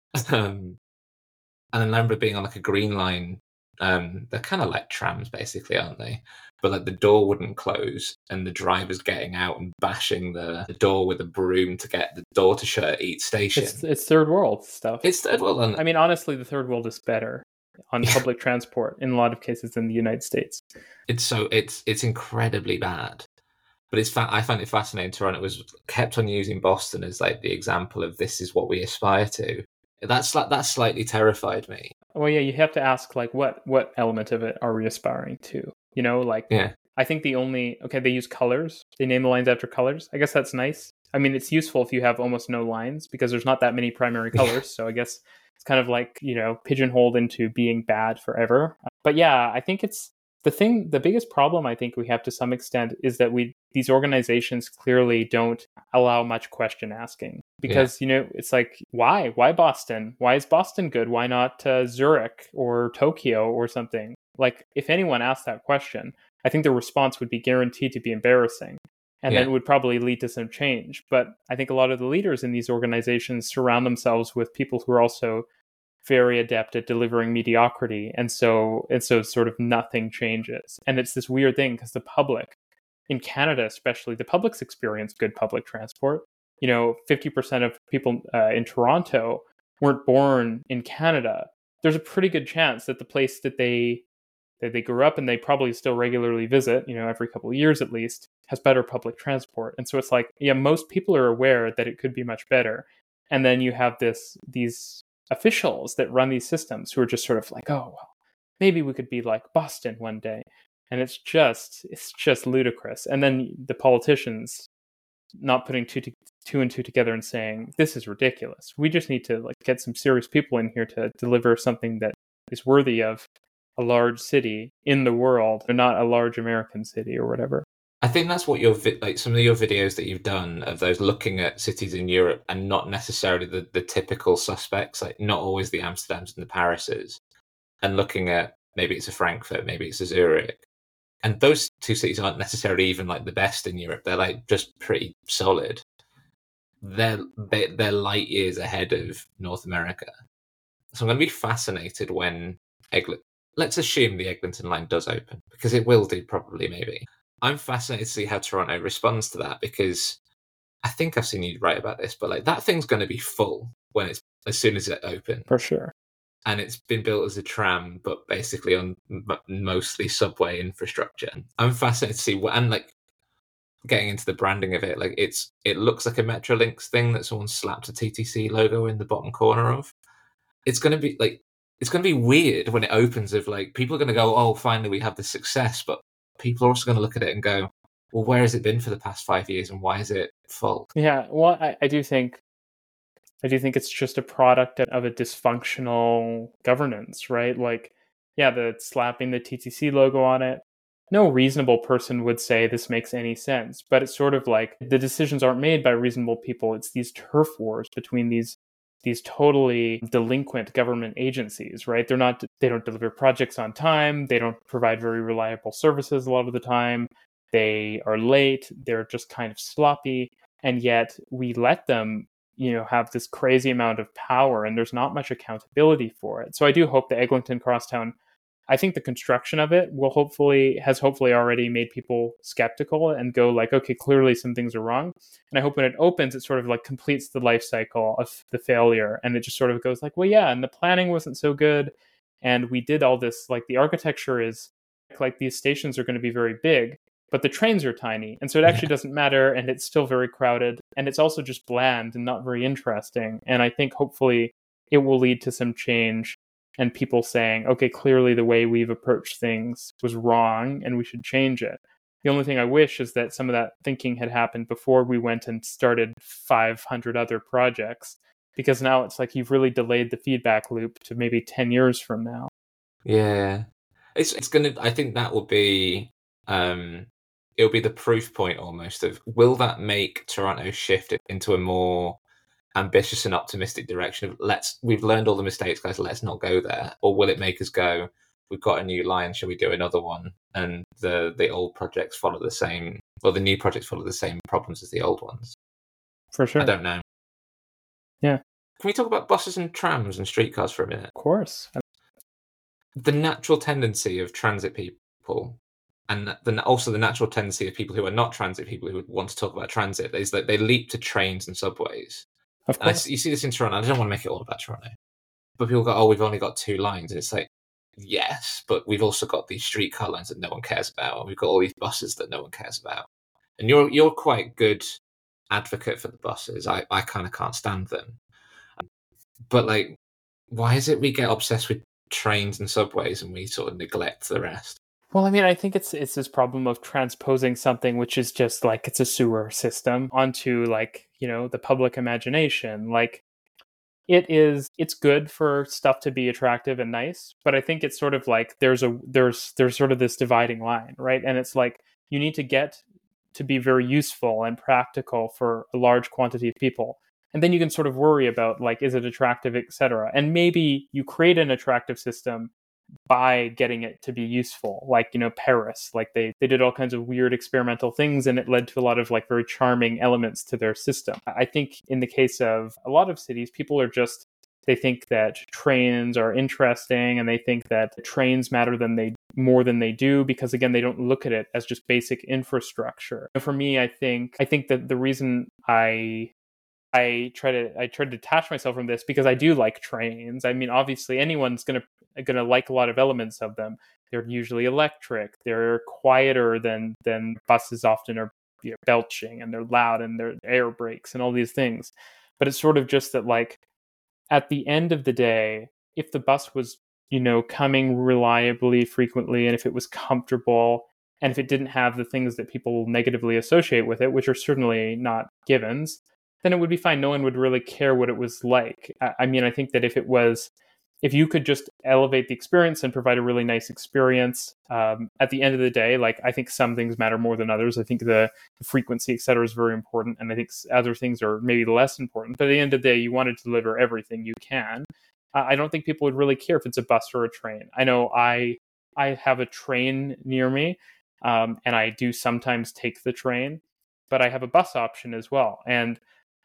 um, and I remember being on like a green line. Um, they're kind of like trams, basically, aren't they? But like the door wouldn't close, and the driver's getting out and bashing the, the door with a broom to get the door to shut at each station. It's, it's third world stuff. It's third world. And... I mean, honestly, the third world is better on public transport in a lot of cases than the United States. It's so it's it's incredibly bad. But it's fa- I find it fascinating. Toronto was kept on using Boston as like the example of this is what we aspire to. That's like that slightly terrified me. Well, yeah, you have to ask like what what element of it are we aspiring to? You know, like yeah. I think the only okay, they use colors. They name the lines after colors. I guess that's nice. I mean, it's useful if you have almost no lines because there's not that many primary colors. So I guess it's kind of like, you know, pigeonholed into being bad forever. But yeah, I think it's the thing, the biggest problem I think we have to some extent is that we, these organizations clearly don't allow much question asking because, yeah. you know, it's like, why, why Boston? Why is Boston good? Why not uh, Zurich or Tokyo or something? Like if anyone asked that question, I think the response would be guaranteed to be embarrassing. And yeah. then it would probably lead to some change. But I think a lot of the leaders in these organizations surround themselves with people who are also very adept at delivering mediocrity. And so, and so sort of nothing changes. And it's this weird thing because the public, in Canada especially, the public's experienced good public transport. You know, fifty percent of people uh, in Toronto weren't born in Canada. There's a pretty good chance that the place that they that they grew up and they probably still regularly visit, you know, every couple of years at least, has better public transport. And so it's like, yeah, most people are aware that it could be much better. And then you have this these officials that run these systems who are just sort of like, oh, well, maybe we could be like Boston one day. And it's just, it's just ludicrous. And then the politicians not putting two, to, two and two together and saying, this is ridiculous. We just need to like get some serious people in here to deliver something that is worthy of a large city in the world, and not a large American city or whatever. I think that's what your vi- like some of your videos that you've done of those looking at cities in Europe and not necessarily the, the typical suspects, like not always the Amsterdams and the Parises, and looking at maybe it's a Frankfurt, maybe it's a Zurich. And those two cities aren't necessarily even like the best in Europe. They're like just pretty solid. They're they, they're light years ahead of North America. So I'm going to be fascinated when Egl- let's assume the Eglinton line does open, because it will do probably, maybe. I'm fascinated to see how Toronto responds to that, because I think I've seen you write about this, but like that thing's going to be full when it's as soon as it opens. For sure. And it's been built as a tram, but basically on m- mostly subway infrastructure. I'm fascinated to see what, and like getting into the branding of it, like it's it looks like a Metrolinx thing that someone slapped a T T C logo in the bottom corner of. It's going to be like it's going to be weird when it opens. Of like people are going to go, oh, finally we have this success, but people are also going to look at it and go, well, where has it been for the past five years, and why is it full? Yeah, well, I, I do think I do think it's just a product of a dysfunctional governance, right? Like, yeah, the slapping the T T C logo on it. No reasonable person would say this makes any sense, but it's sort of like the decisions aren't made by reasonable people. It's these turf wars between these these totally delinquent government agencies, right? They're not they don't deliver projects on time, they don't provide very reliable services a lot of the time. They are late, they're just kind of sloppy, and yet we let them, you know, have this crazy amount of power, and there's not much accountability for it. So I do hope the Eglinton Crosstown, I think the construction of it will hopefully has hopefully already made people skeptical and go like, okay, clearly some things are wrong. And I hope when it opens, it sort of like completes the life cycle of the failure, and it just sort of goes like, well, yeah, and the planning wasn't so good, and we did all this, like the architecture is like these stations are going to be very big, but the trains are tiny, and so it actually doesn't matter, and it's still very crowded, and it's also just bland and not very interesting. And I think hopefully it will lead to some change and people saying, okay, clearly the way we've approached things was wrong and we should change it. The only thing I wish is that some of that thinking had happened before we went and started five hundred other projects, because now it's like you've really delayed the feedback loop to maybe ten years from now. Yeah. It's it's gonna I think that will be um it'll be the proof point almost of, will that make Toronto shift it into a more ambitious and optimistic direction of, let's we've learned all the mistakes, guys, let's not go there? Or will it make us go, we've got a new line, shall we do another one? And the the old projects follow the same, or the new projects follow the same problems as the old ones? For sure. I don't know. Yeah. Can we talk about buses and trams and streetcars for a minute? Of course. The natural tendency of transit people, and the, also the natural tendency of people who are not transit people who would want to talk about transit, is that they leap to trains and subways. Of And I, course. you see this in Toronto. I don't want to make it all about Toronto, but people go, "Oh, we've only got two lines." And it's like, yes, but we've also got these streetcar lines that no one cares about, and we've got all these buses that no one cares about. And you're you're quite good advocate for the buses. I, I kind of can't stand them. But like, why is it we get obsessed with trains and subways and we sort of neglect the rest? Well, I mean, I think it's it's this problem of transposing something which is just like it's a sewer system onto, like, you know, the public imagination. Like, it is it's good for stuff to be attractive and nice, but I think it's sort of like there's a there's there's sort of this dividing line, right? And it's like you need to get to be very useful and practical for a large quantity of people. And then you can sort of worry about, like, is it attractive, et cetera. And maybe you create an attractive system by getting it to be useful, like, you know, Paris, like they they did all kinds of weird experimental things, and it led to a lot of like very charming elements to their system. I think in the case of a lot of cities, people are just, they think that trains are interesting, and they think that trains matter than they more than they do, because again, they don't look at it as just basic infrastructure. For me, I think I think that the reason I I try to I try to detach myself from this, because I do like trains. I mean, obviously, anyone's gonna gonna like a lot of elements of them. They're usually electric. They're quieter than than buses often are, you know, belching, and they're loud, and they're air brakes and all these things. But it's sort of just that, like, at the end of the day, if the bus was, you know, coming reliably, frequently, and if it was comfortable, and if it didn't have the things that people negatively associate with it, which are certainly not givens, then it would be fine. No one would really care what it was like. I, I mean, I think that if it was, if you could just elevate the experience and provide a really nice experience, um, at the end of the day, like I think some things matter more than others. I think the, the frequency, et cetera, is very important. And I think other things are maybe less important. But at the end of the day, you want to deliver everything you can. Uh, I don't think people would really care if it's a bus or a train. I know I I have a train near me, um, and I do sometimes take the train, but I have a bus option as well. And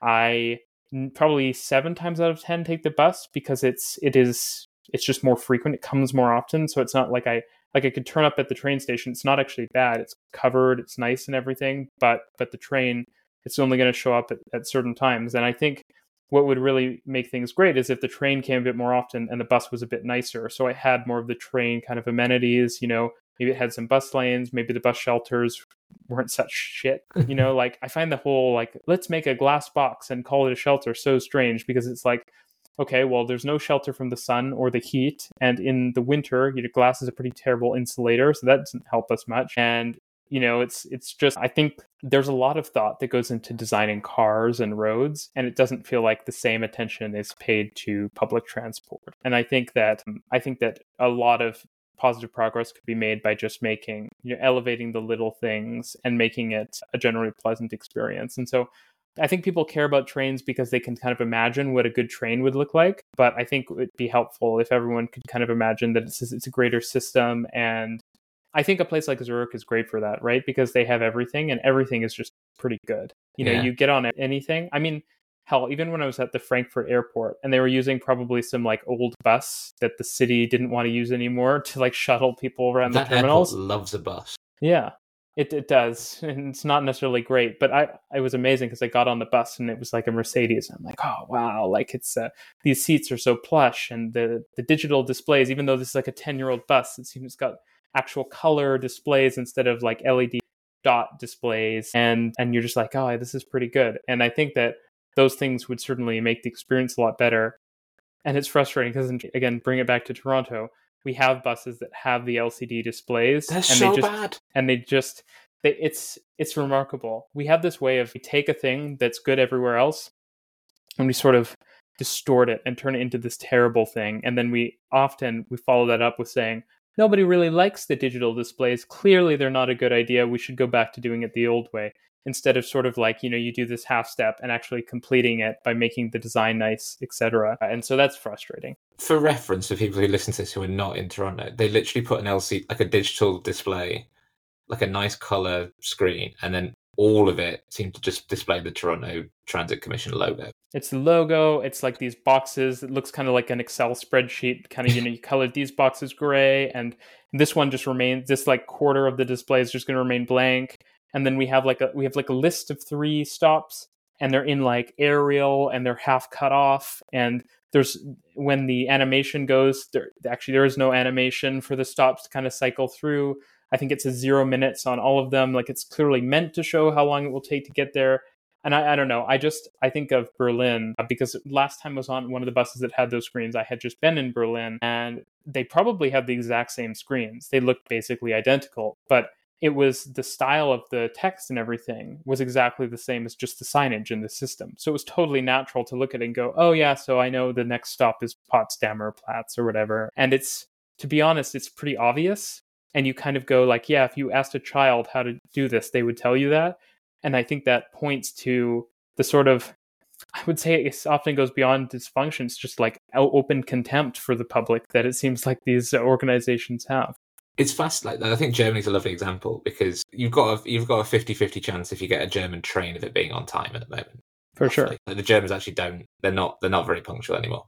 I probably seven times out of ten take the bus because it's it is it's just more frequent. It comes more often, so it's not like I like I could turn up at the train station. It's not actually bad. It's covered. It's nice and everything. But but the train, it's only going to show up at, at certain times. And I think what would really make things great is if the train came a bit more often and the bus was a bit nicer. So it had more of the train kind of amenities. You know, maybe it had some bus lanes. Maybe the bus shelters weren't such shit, you know. Like I find the whole like let's make a glass box and call it a shelter so strange, because it's like, okay, well there's no shelter from the sun or the heat, and in the winter, you know, glass is a pretty terrible insulator, so that doesn't help us much. And you know, it's it's just, I think there's a lot of thought that goes into designing cars and roads, and it doesn't feel like the same attention is paid to public transport. And I think that I think that a lot of positive progress could be made by just making, you know, elevating the little things and making it a generally pleasant experience. And so I think people care about trains because they can kind of imagine what a good train would look like. But I think it would be helpful if everyone could kind of imagine that it's, it's a greater system. And I think a place like Zurich is great for that, right? Because they have everything, and everything is just pretty good. You know, yeah. You get on anything. I mean, hell, even when I was at the Frankfurt airport and they were using probably some like old bus that the city didn't want to use anymore to like shuttle people around that the terminals. That airport loves a bus. Yeah, it it does. And it's not necessarily great, but I it was amazing because I got on the bus and it was like a Mercedes. I'm like, oh, wow, like it's uh, these seats are so plush, and the, the digital displays, even though this is like a ten-year-old bus, it seems it's got actual color displays instead of like L E D dot displays, and and you're just like, oh, this is pretty good. And I think that those things would certainly make the experience a lot better. And it's frustrating because, again, bring it back to Toronto, we have buses that have the L C D displays. They're and so they just, bad. And they just, they, it's it's remarkable. We have this way of, we take a thing that's good everywhere else and we sort of distort it and turn it into this terrible thing. And then we often, we follow that up with saying, nobody really likes the digital displays. Clearly, they're not a good idea. We should go back to doing it the old way. Instead of sort of like, you know, you do this half step and actually completing it by making the design nice, et cetera. And so that's frustrating. For reference, for people who listen to this who are not in Toronto, they literally put an L C D, like a digital display, like a nice color screen, and then all of it seemed to just display the Toronto Transit Commission logo. It's the logo. It's like these boxes. It looks kind of like an Excel spreadsheet. Kind of, you know, you colored these boxes gray, and this one just remains. This like quarter of the display is just going to remain blank. And then we have like a we have like a list of three stops, and they're in like Arial, and they're half cut off. And there's when the animation goes, there actually there is no animation for the stops to kind of cycle through. I think it says zero minutes on all of them. Like it's clearly meant to show how long it will take to get there. And I, I don't know. I just I think of Berlin because last time I was on one of the buses that had those screens, I had just been in Berlin, and they probably have the exact same screens. They looked basically identical, but it was the style of the text and everything was exactly the same as just the signage in the system. So it was totally natural to look at it and go, oh yeah, so I know the next stop is Potsdamer Platz or whatever. And it's, to be honest, it's pretty obvious. And you kind of go like, yeah, if you asked a child how to do this, they would tell you that. And I think that points to the sort of, I would say it often goes beyond dysfunction. It's just like open contempt for the public that it seems like these organizations have. It's fast like that. I think Germany's a lovely example because you've got a, you've got a fifty-fifty chance if you get a German train of it being on time at the moment. For roughly. Sure. Like the Germans actually don't. They're not. They're not very punctual anymore,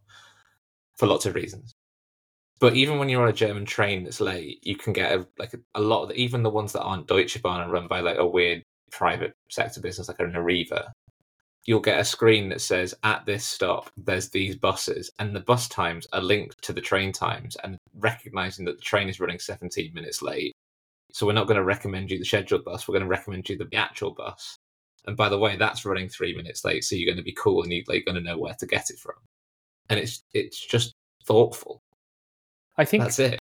for lots of reasons. But even when you're on a German train that's late, you can get a, like a, a lot of the, even the ones that aren't Deutsche Bahn and run by like a weird private sector business like an Arriva. You'll get a screen that says, at this stop, there's these buses, and the bus times are linked to the train times, and recognizing that the train is running seventeen minutes late. So we're not going to recommend you the scheduled bus, we're going to recommend you the actual bus. And by the way, that's running three minutes late, so you're going to be cool and you're going to know where to get it from. And it's it's just thoughtful. I think that's it.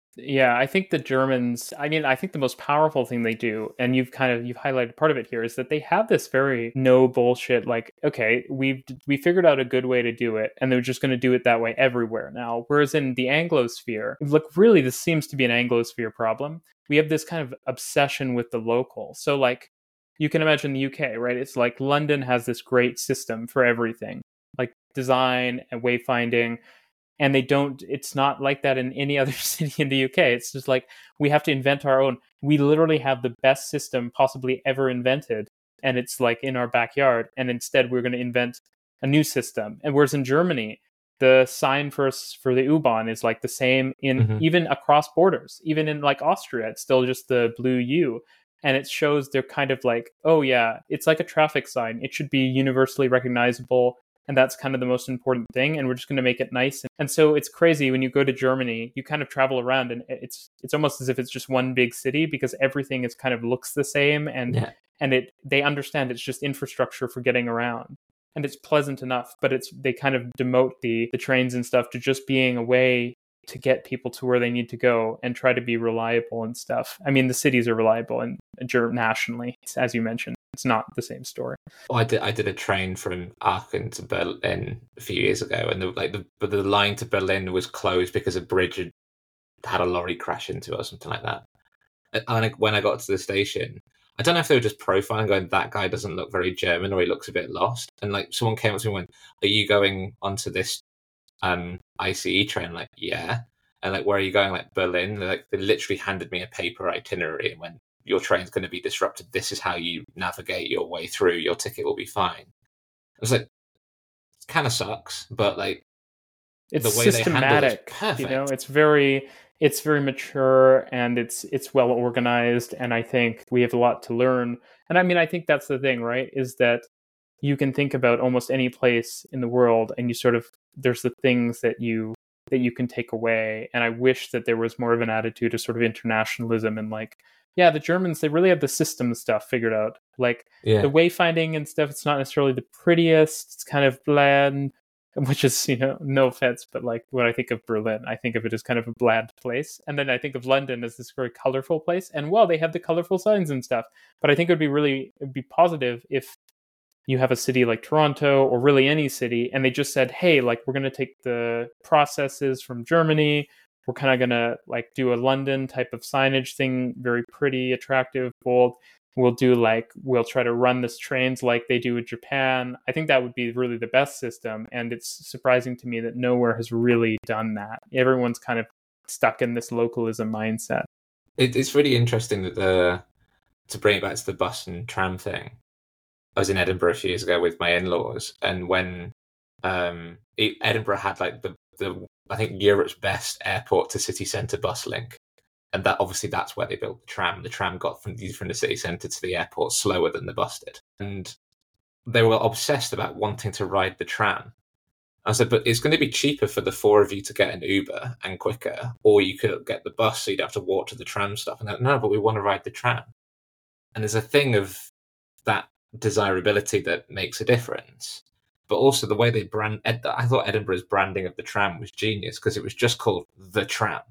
Yeah, I think the Germans, I mean, I think the most powerful thing they do, and you've kind of you've highlighted part of it here, is that they have this very no bullshit, like, okay, we've we figured out a good way to do it, and they're just going to do it that way everywhere now. Whereas in the Anglosphere, look, really, this seems to be an Anglosphere problem. We have this kind of obsession with the local. So, like, you can imagine the U K, right? It's like London has this great system for everything, like design and wayfinding, and they don't, it's not like that in any other city in the U K. It's just like we have to invent our own. We literally have the best system possibly ever invented, and it's like in our backyard, and instead we're going to invent a new system. And whereas in Germany, the sign for for the U-Bahn is like the same in Mm-hmm. even across borders. Even in like Austria, it's still just the blue U, and it shows they're kind of like, oh yeah, it's like a traffic sign, it should be universally recognizable, and that's kind of the most important thing, and we're just going to make it nice. And so it's crazy when you go to Germany, you kind of travel around, and it's it's almost as if it's just one big city, because everything is kind of looks the same, and Yeah. and it they understand it's just infrastructure for getting around, and it's pleasant enough, but it's they kind of demote the the trains and stuff to just being a way to get people to where they need to go and try to be reliable and stuff. I mean, the cities are reliable and nationally, as you mentioned, it's not the same story. Well, I did. I did a train from Aachen to Berlin a few years ago, and the, like the but the line to Berlin was closed because a bridge had had a lorry crash into it or something like that. And I, when I got to the station, I don't know if they were just profiling, going, that guy doesn't look very German, or he looks a bit lost. And like someone came up to me and went, "Are you going onto this um I C E train?" I'm like, yeah. And like, where are you going? Like, Berlin. They're like, they literally handed me a paper itinerary and went, your train's going to be disrupted. This is how you navigate your way through. Your ticket will be fine. I was like, it kind of sucks, but like, it's the way systematic, they handle it is perfect. You know, it's very it's very mature, and it's it's well organized, and I think we have a lot to learn. And I mean, I think that's the thing, right? Is that you can think about almost any place in the world, and you sort of there's the things that you that you can take away. And I wish that there was more of an attitude of sort of internationalism, and like, yeah, the Germans, they really have the system stuff figured out. Like Yeah. the wayfinding and stuff, it's not necessarily the prettiest. It's kind of bland, which is, you know, no offense, but like when I think of Berlin, I think of it as kind of a bland place. And then I think of London as this very colorful place. And well, they have the colorful signs and stuff. But I think it would be really, it'd be positive if you have a city like Toronto, or really any city, and they just said, hey, like, we're going to take the processes from Germany. We're kind of going to like do a London type of signage thing, very pretty, attractive, bold. We'll do like, we'll try to run this trains like they do in Japan. I think that would be really the best system. And it's surprising to me that nowhere has really done that. Everyone's kind of stuck in this localism mindset. It, it's really interesting that the, to bring it back to the bus and tram thing, I was in Edinburgh a few years ago with my in-laws, and when um, it, Edinburgh had like the, the I think Europe's best airport to city centre bus link, and that obviously that's where they built the tram. The tram got from from the city centre to the airport slower than the bus did, and they were obsessed about wanting to ride the tram. I said, but it's going to be cheaper for the four of you to get an Uber and quicker, or you could get the bus so you'd have to walk to the tram stop. And they're like, no, but we want to ride the tram. And there's a thing of that desirability that makes a difference, but also the way they brand. Ed, I thought Edinburgh's branding of the tram was genius, because it was just called the tram,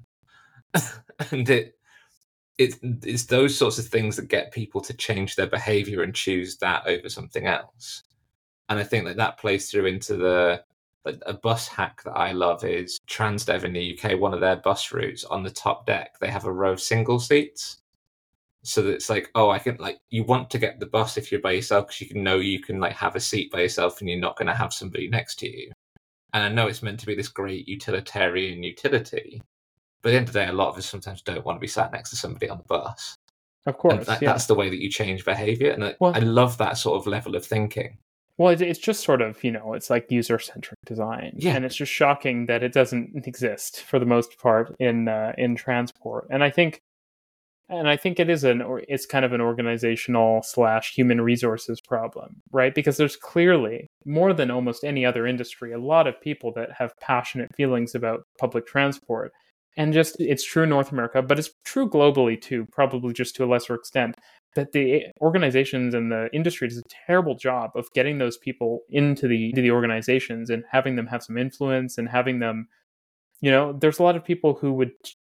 and it it it's those sorts of things that get people to change their behaviour and choose that over something else. And I think that that plays through into the like, a bus hack that I love is Transdev in the U K. One of their bus routes, on the top deck, they have a row of single seats. So that it's like, oh, I can like, you want to get the bus if you're by yourself, because you can know you can like have a seat by yourself and you're not going to have somebody next to you. And I know it's meant to be this great utilitarian utility, but at the end of the day, a lot of us sometimes don't want to be sat next to somebody on the bus. Of course, and that, yeah. That's the way that you change behaviour, and I, well, I love that sort of level of thinking. Well, it's just sort of, you know, it's like user-centric design, yeah. And it's just shocking that it doesn't exist for the most part in uh, in transport. And I think, and I think it is an, or it's kind of an organizational slash human resources problem, right? Because there's clearly, more than almost any other industry, a lot of people that have passionate feelings about public transport. And just, it's true in North America, but it's true globally too, probably just to a lesser extent, that the organizations and the industry does a terrible job of getting those people into the into the organizations and having them have some influence and having them, you know, there's a lot of people who would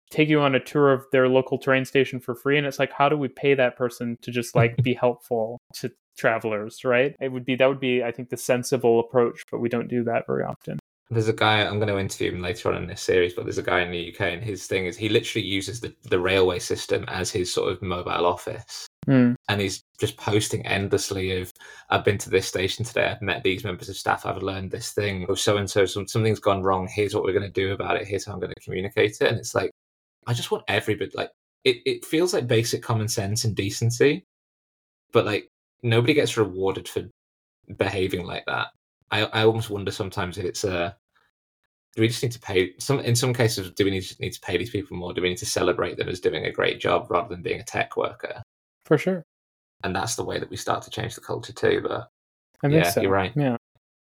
take you on a tour of their local train station for free. And it's like, how do we pay that person to just like be helpful to travelers, right? It would be, that would be, I think, the sensible approach, but we don't do that very often. There's a guy, I'm going to interview him later on in this series, but there's a guy in the U K, and his thing is he literally uses the, the railway system as his sort of mobile office. Mm. And he's just posting endlessly of, I've been to this station today, I've met these members of staff, I've learned this thing, or so-and-so, some, something's gone wrong, here's what we're going to do about it, here's how I'm going to communicate it. And it's like, I just want everybody, like, it, it feels like basic common sense and decency, but like, nobody gets rewarded for behaving like that. I, I almost wonder sometimes if it's a, do we just need to pay some, in some cases, do we need to, need to pay these people more? Do we need to celebrate them as doing a great job rather than being a tech worker? For sure. And that's the way that we start to change the culture too. But I think yeah, so. you're right. Yeah.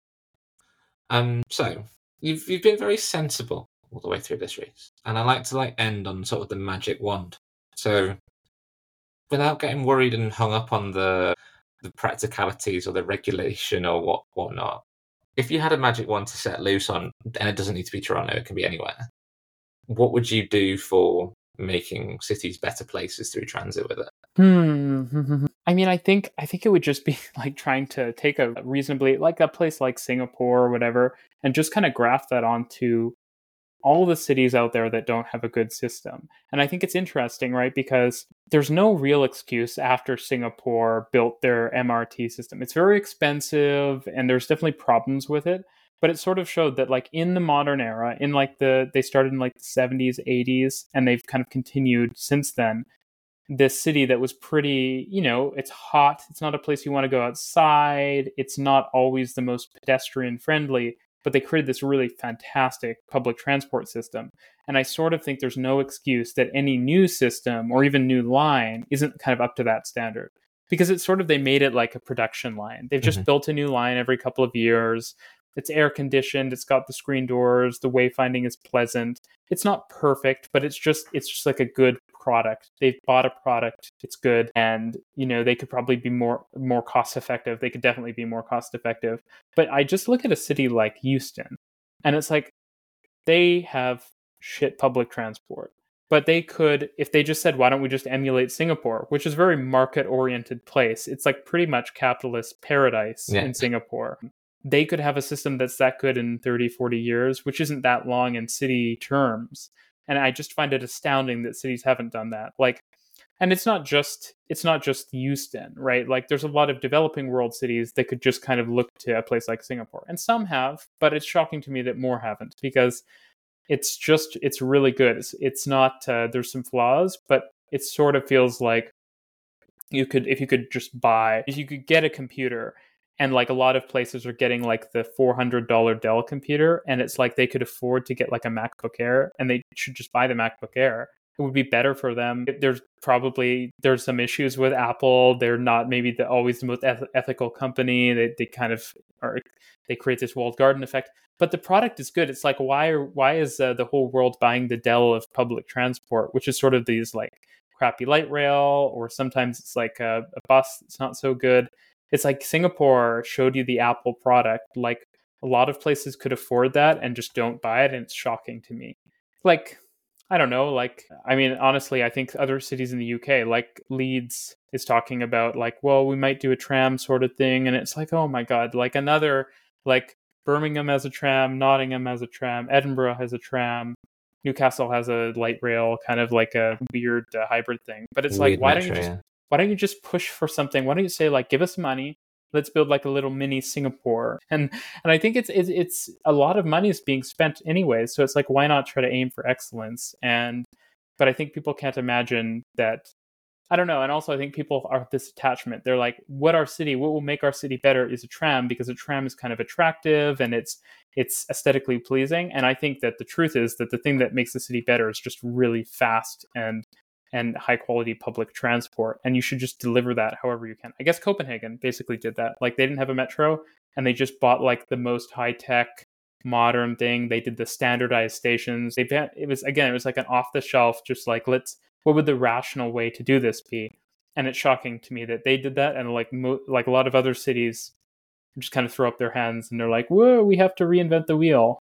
Um. So you've you've been very sensible all the way through this race, and I like to like end on sort of the magic wand. So without getting worried and hung up on the the practicalities or the regulation or what whatnot, if you had a magic wand to set loose on, and it doesn't need to be Toronto, it can be anywhere, what would you do for making cities better places through transit with it? Hmm. I mean, I think I think it would just be like trying to take a reasonably, like a place like Singapore or whatever, and just kind of graft that onto all the cities out there that don't have a good system. And I think it's interesting, right? Because there's no real excuse after Singapore built their M R T system. It's very expensive and there's definitely problems with it. But it sort of showed that like in the modern era, in like the, they started in like the seventies, eighties, and they've kind of continued since then. This city that was pretty, you know, it's hot. It's not a place you want to go outside. It's not always the most pedestrian friendly, but they created this really fantastic public transport system. And I sort of think there's no excuse that any new system or even new line isn't kind of up to that standard. Because it's sort of, they made it like a production line. They've just mm-hmm. built a new line every couple of years. It's air conditioned. It's got the screen doors. The wayfinding is pleasant. It's not perfect, but it's just it's just like a good product. They've bought a product. It's good, and you know they could probably be more more cost effective. They could definitely be more cost effective. But I just look at a city like Houston, and it's like they have shit public transport. But they could, if they just said, why don't we just emulate Singapore, which is a very market-oriented place. It's like pretty much capitalist paradise yeah. in Singapore. They could have a system that's that good in thirty, forty years, which isn't that long in city terms. And I just find it astounding that cities haven't done that. Like, and it's not just, it's not just Houston, right? Like there's a lot of developing world cities that could just kind of look to a place like Singapore. And some have, but it's shocking to me that more haven't, because it's just, it's really good. It's, it's not, uh, there's some flaws, but it sort of feels like you could, if you could just buy, if you could get a computer. And like a lot of places are getting like the four hundred dollars Dell computer, and it's like they could afford to get like a MacBook Air, and they should just buy the MacBook Air. It would be better for them. There's probably, there's some issues with Apple. They're not maybe the, always the most eth- ethical company. They they kind of are, they create this walled garden effect. But the product is good. It's like, why are, why is uh, the whole world buying the Dell of public transport, which is sort of these like crappy light rail, or sometimes it's like a, a bus that's not so good. It's like Singapore showed you the Apple product. Like a lot of places could afford that and just don't buy it. And it's shocking to me. Like, I don't know. Like, I mean, honestly, I think other cities in the U K, like Leeds is talking about like, well, we might do a tram sort of thing. And it's like, oh my God, like another, like Birmingham has a tram, Nottingham has a tram, Edinburgh has a tram. Newcastle has a light rail, kind of like a weird uh, hybrid thing. But it's weird like, why metro, don't you just... Yeah. Why don't you just push for something? Why don't you say like, give us money, let's build like a little mini Singapore? And and I think it's it's, it's a lot of money is being spent anyway. So it's like, why not try to aim for excellence? And but I think people can't imagine that. I don't know. And also I think people are this attachment. They're like, what our city, what will make our city better is a tram, because a tram is kind of attractive and it's it's aesthetically pleasing. And I think that the truth is that the thing that makes the city better is just really fast and and high quality public transport. And you should just deliver that however you can. I guess Copenhagen basically did that. Like they didn't have a metro and they just bought like the most high tech modern thing. They did the standardized stations. They it was, again, it was like an off the shelf, just like, let's, what would the rational way to do this be? And it's shocking to me that they did that. And like, mo- like a lot of other cities just kind of throw up their hands and they're like, whoa, we have to reinvent the wheel.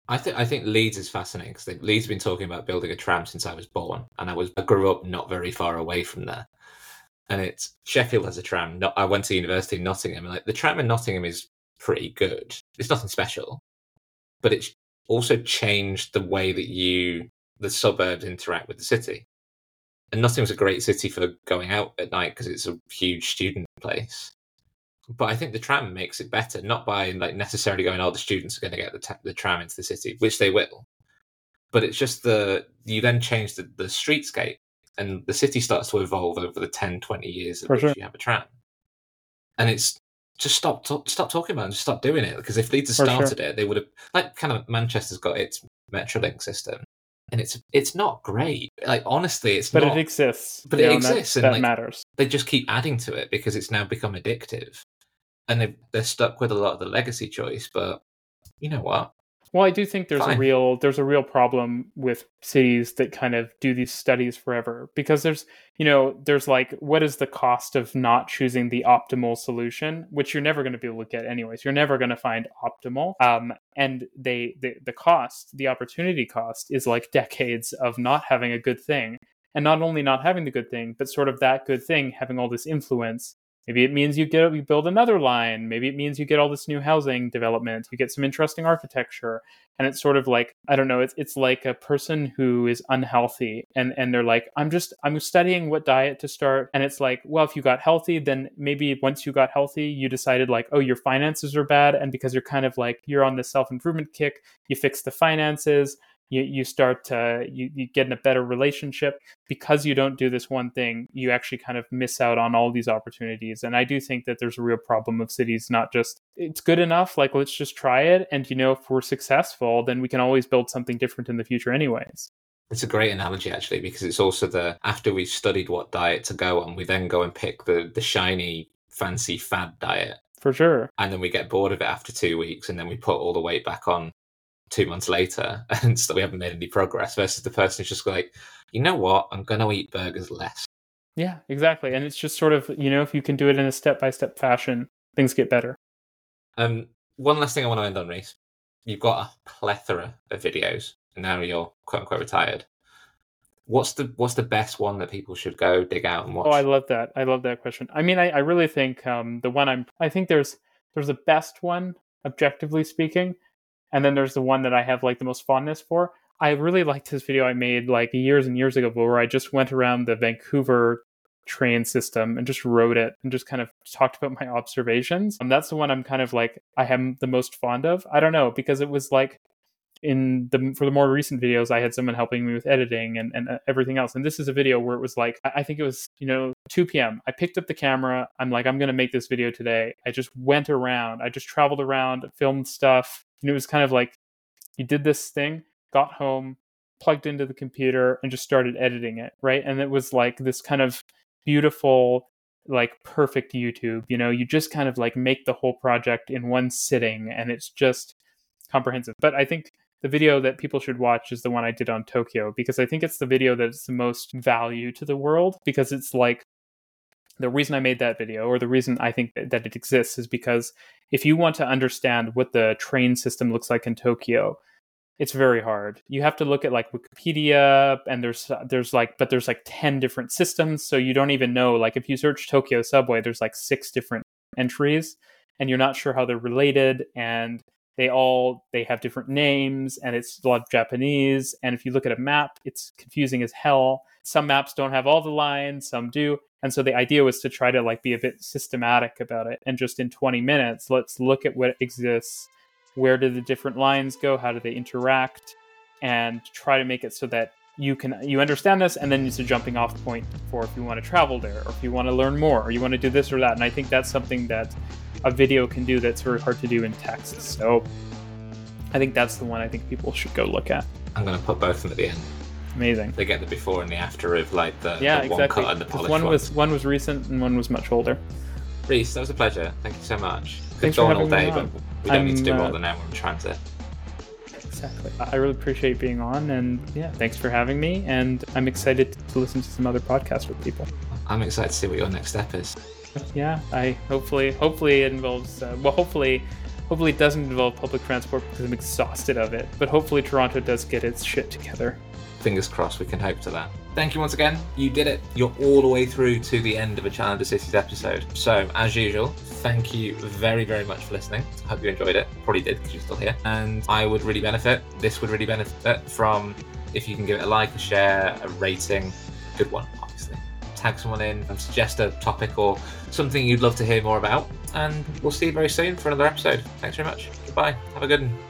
I think I think Leeds is fascinating because Leeds has been talking about building a tram since I was born, and I was I grew up not very far away from there. And it's Sheffield has a tram. Not, I went to university in Nottingham, and like the tram in Nottingham is pretty good. It's nothing special, but it's also changed the way that you the suburbs interact with the city. And Nottingham's a great city for going out at night because it's a huge student place. But I think the tram makes it better, not by like necessarily going, oh, the students are going to get the, ta- the tram into the city, which they will. But it's just the you then change the, the streetscape, and the city starts to evolve over the ten, twenty years of For which sure. you have a tram. And it's just stop talk, stop talking about it and just stop doing it. Because if Leeds had For started sure. it, they would have, like, kind of Manchester's got its Metrolink system. And it's it's not great. Like, honestly, it's But not. it exists. But you it know, and that- exists, and, that like, matters. They just keep adding to it because it's now become addictive. And they they're stuck with a lot of the legacy choice. But you know what? Well, I do think there's Fine. a real there's a real problem with cities that kind of do these studies forever, because there's you know there's like, what is the cost of not choosing the optimal solution, which you're never going to be able to get anyways. You're never going to find optimal. Um, and they the the cost, the opportunity cost, is like decades of not having a good thing, and not only not having the good thing, but sort of that good thing having all this influence. Maybe it means you get you build another line. Maybe it means you get all this new housing development. You get some interesting architecture, and it's sort of like, I don't know. It's it's like a person who is unhealthy, and and they're like, I'm just I'm studying what diet to start, and it's like, well, if you got healthy, then maybe once you got healthy, you decided like, oh, your finances are bad, and because you're kind of like you're on this self improvement kick, you fix the finances. You you start to you, you get in a better relationship. Because you don't do this one thing, you actually kind of miss out on all these opportunities. And I do think that there's a real problem of cities not just, it's good enough, like, let's just try it, and you know if we're successful, then we can always build something different in the future anyways. It's a great analogy, actually, because it's also the, after we've studied what diet to go on, we then go and pick the the shiny, fancy fad diet. For sure. And then we get bored of it after two weeks, and then we put all the weight back on two months later, and so we haven't made any progress, versus the person who's just like, you know what, I'm going to eat burgers less. Yeah, exactly. And it's just sort of, you know, if you can do it in a step-by-step fashion, things get better. Um, one last thing I want to end on, Reese. You've got a plethora of videos, and now you're quote-unquote retired. What's the what's the best one that people should go dig out and watch? Oh, I love that. I love that question. I mean, I, I really think um, the one I'm, I think there's there's a best one, objectively speaking, and then there's the one that I have like the most fondness for. I really liked this video I made like years and years ago where I just went around the Vancouver train system and just wrote it and just kind of talked about my observations. And that's the one I'm kind of like, I am the most fond of. I don't know, because it was like, in the for the more recent videos, I had someone helping me with editing and, and everything else. And this is a video where it was like, I think it was, you know, two p.m. I picked up the camera. I'm like, I'm going to make this video today. I just went around. I just traveled around, filmed stuff. And it was kind of like, you did this thing, got home, plugged into the computer, and just started editing it, right? And it was like this kind of beautiful, like perfect YouTube. You know, you just kind of like make the whole project in one sitting, and it's just comprehensive. But I think the video that people should watch is the one I did on Tokyo, because I think it's the video that's the most value to the world, because it's like, the reason I made that video, or the reason I think that, that it exists, is because if you want to understand what the train system looks like in Tokyo, it's very hard. You have to look at like Wikipedia, and there's there's like, but there's like ten different systems, so you don't even know, like if you search Tokyo subway, there's like six different entries, and you're not sure how they're related, and they all, they have different names, and it's a lot of Japanese, and if you look at a map, it's confusing as hell. Some maps don't have all the lines, some do. And so the idea was to try to like be a bit systematic about it. And just in twenty minutes, let's look at what exists. Where do the different lines go? How do they interact? And try to make it so that you can you understand this, and then it's a jumping off point for if you want to travel there, or if you want to learn more, or you want to do this or that. And I think that's something that a video can do that's very hard to do in text. So I think that's the one I think people should go look at. I'm going to put both of them at the end. Amazing. They get the before and the after of like the, yeah, the one exactly. cut and the polished one one. was one was recent and one was much older. Reese, that was a pleasure. Thank you so much. Could Thanks go for on all having day, me but on. we don't I'm, need to do uh, more than an hour in transit. Exactly. I really appreciate being on, and yeah, thanks for having me. And I'm excited to listen to some other podcasts with people. I'm excited to see what your next step is. Yeah, I hopefully hopefully it involves uh, well hopefully hopefully it doesn't involve public transport because I'm exhausted of it. But hopefully Toronto does get its shit together. Fingers crossed, we can hope to that. Thank you once again. You did it. You're all the way through to the end of a Challenger Cities episode. So, as usual, thank you very, very much for listening. I hope you enjoyed it. Probably did because you're still here. And I would really benefit, this would really benefit from if you can give it a like, a share, a rating. Good one, obviously. Tag someone in and suggest a topic or something you'd love to hear more about. And we'll see you very soon for another episode. Thanks very much. Goodbye. Have a good one.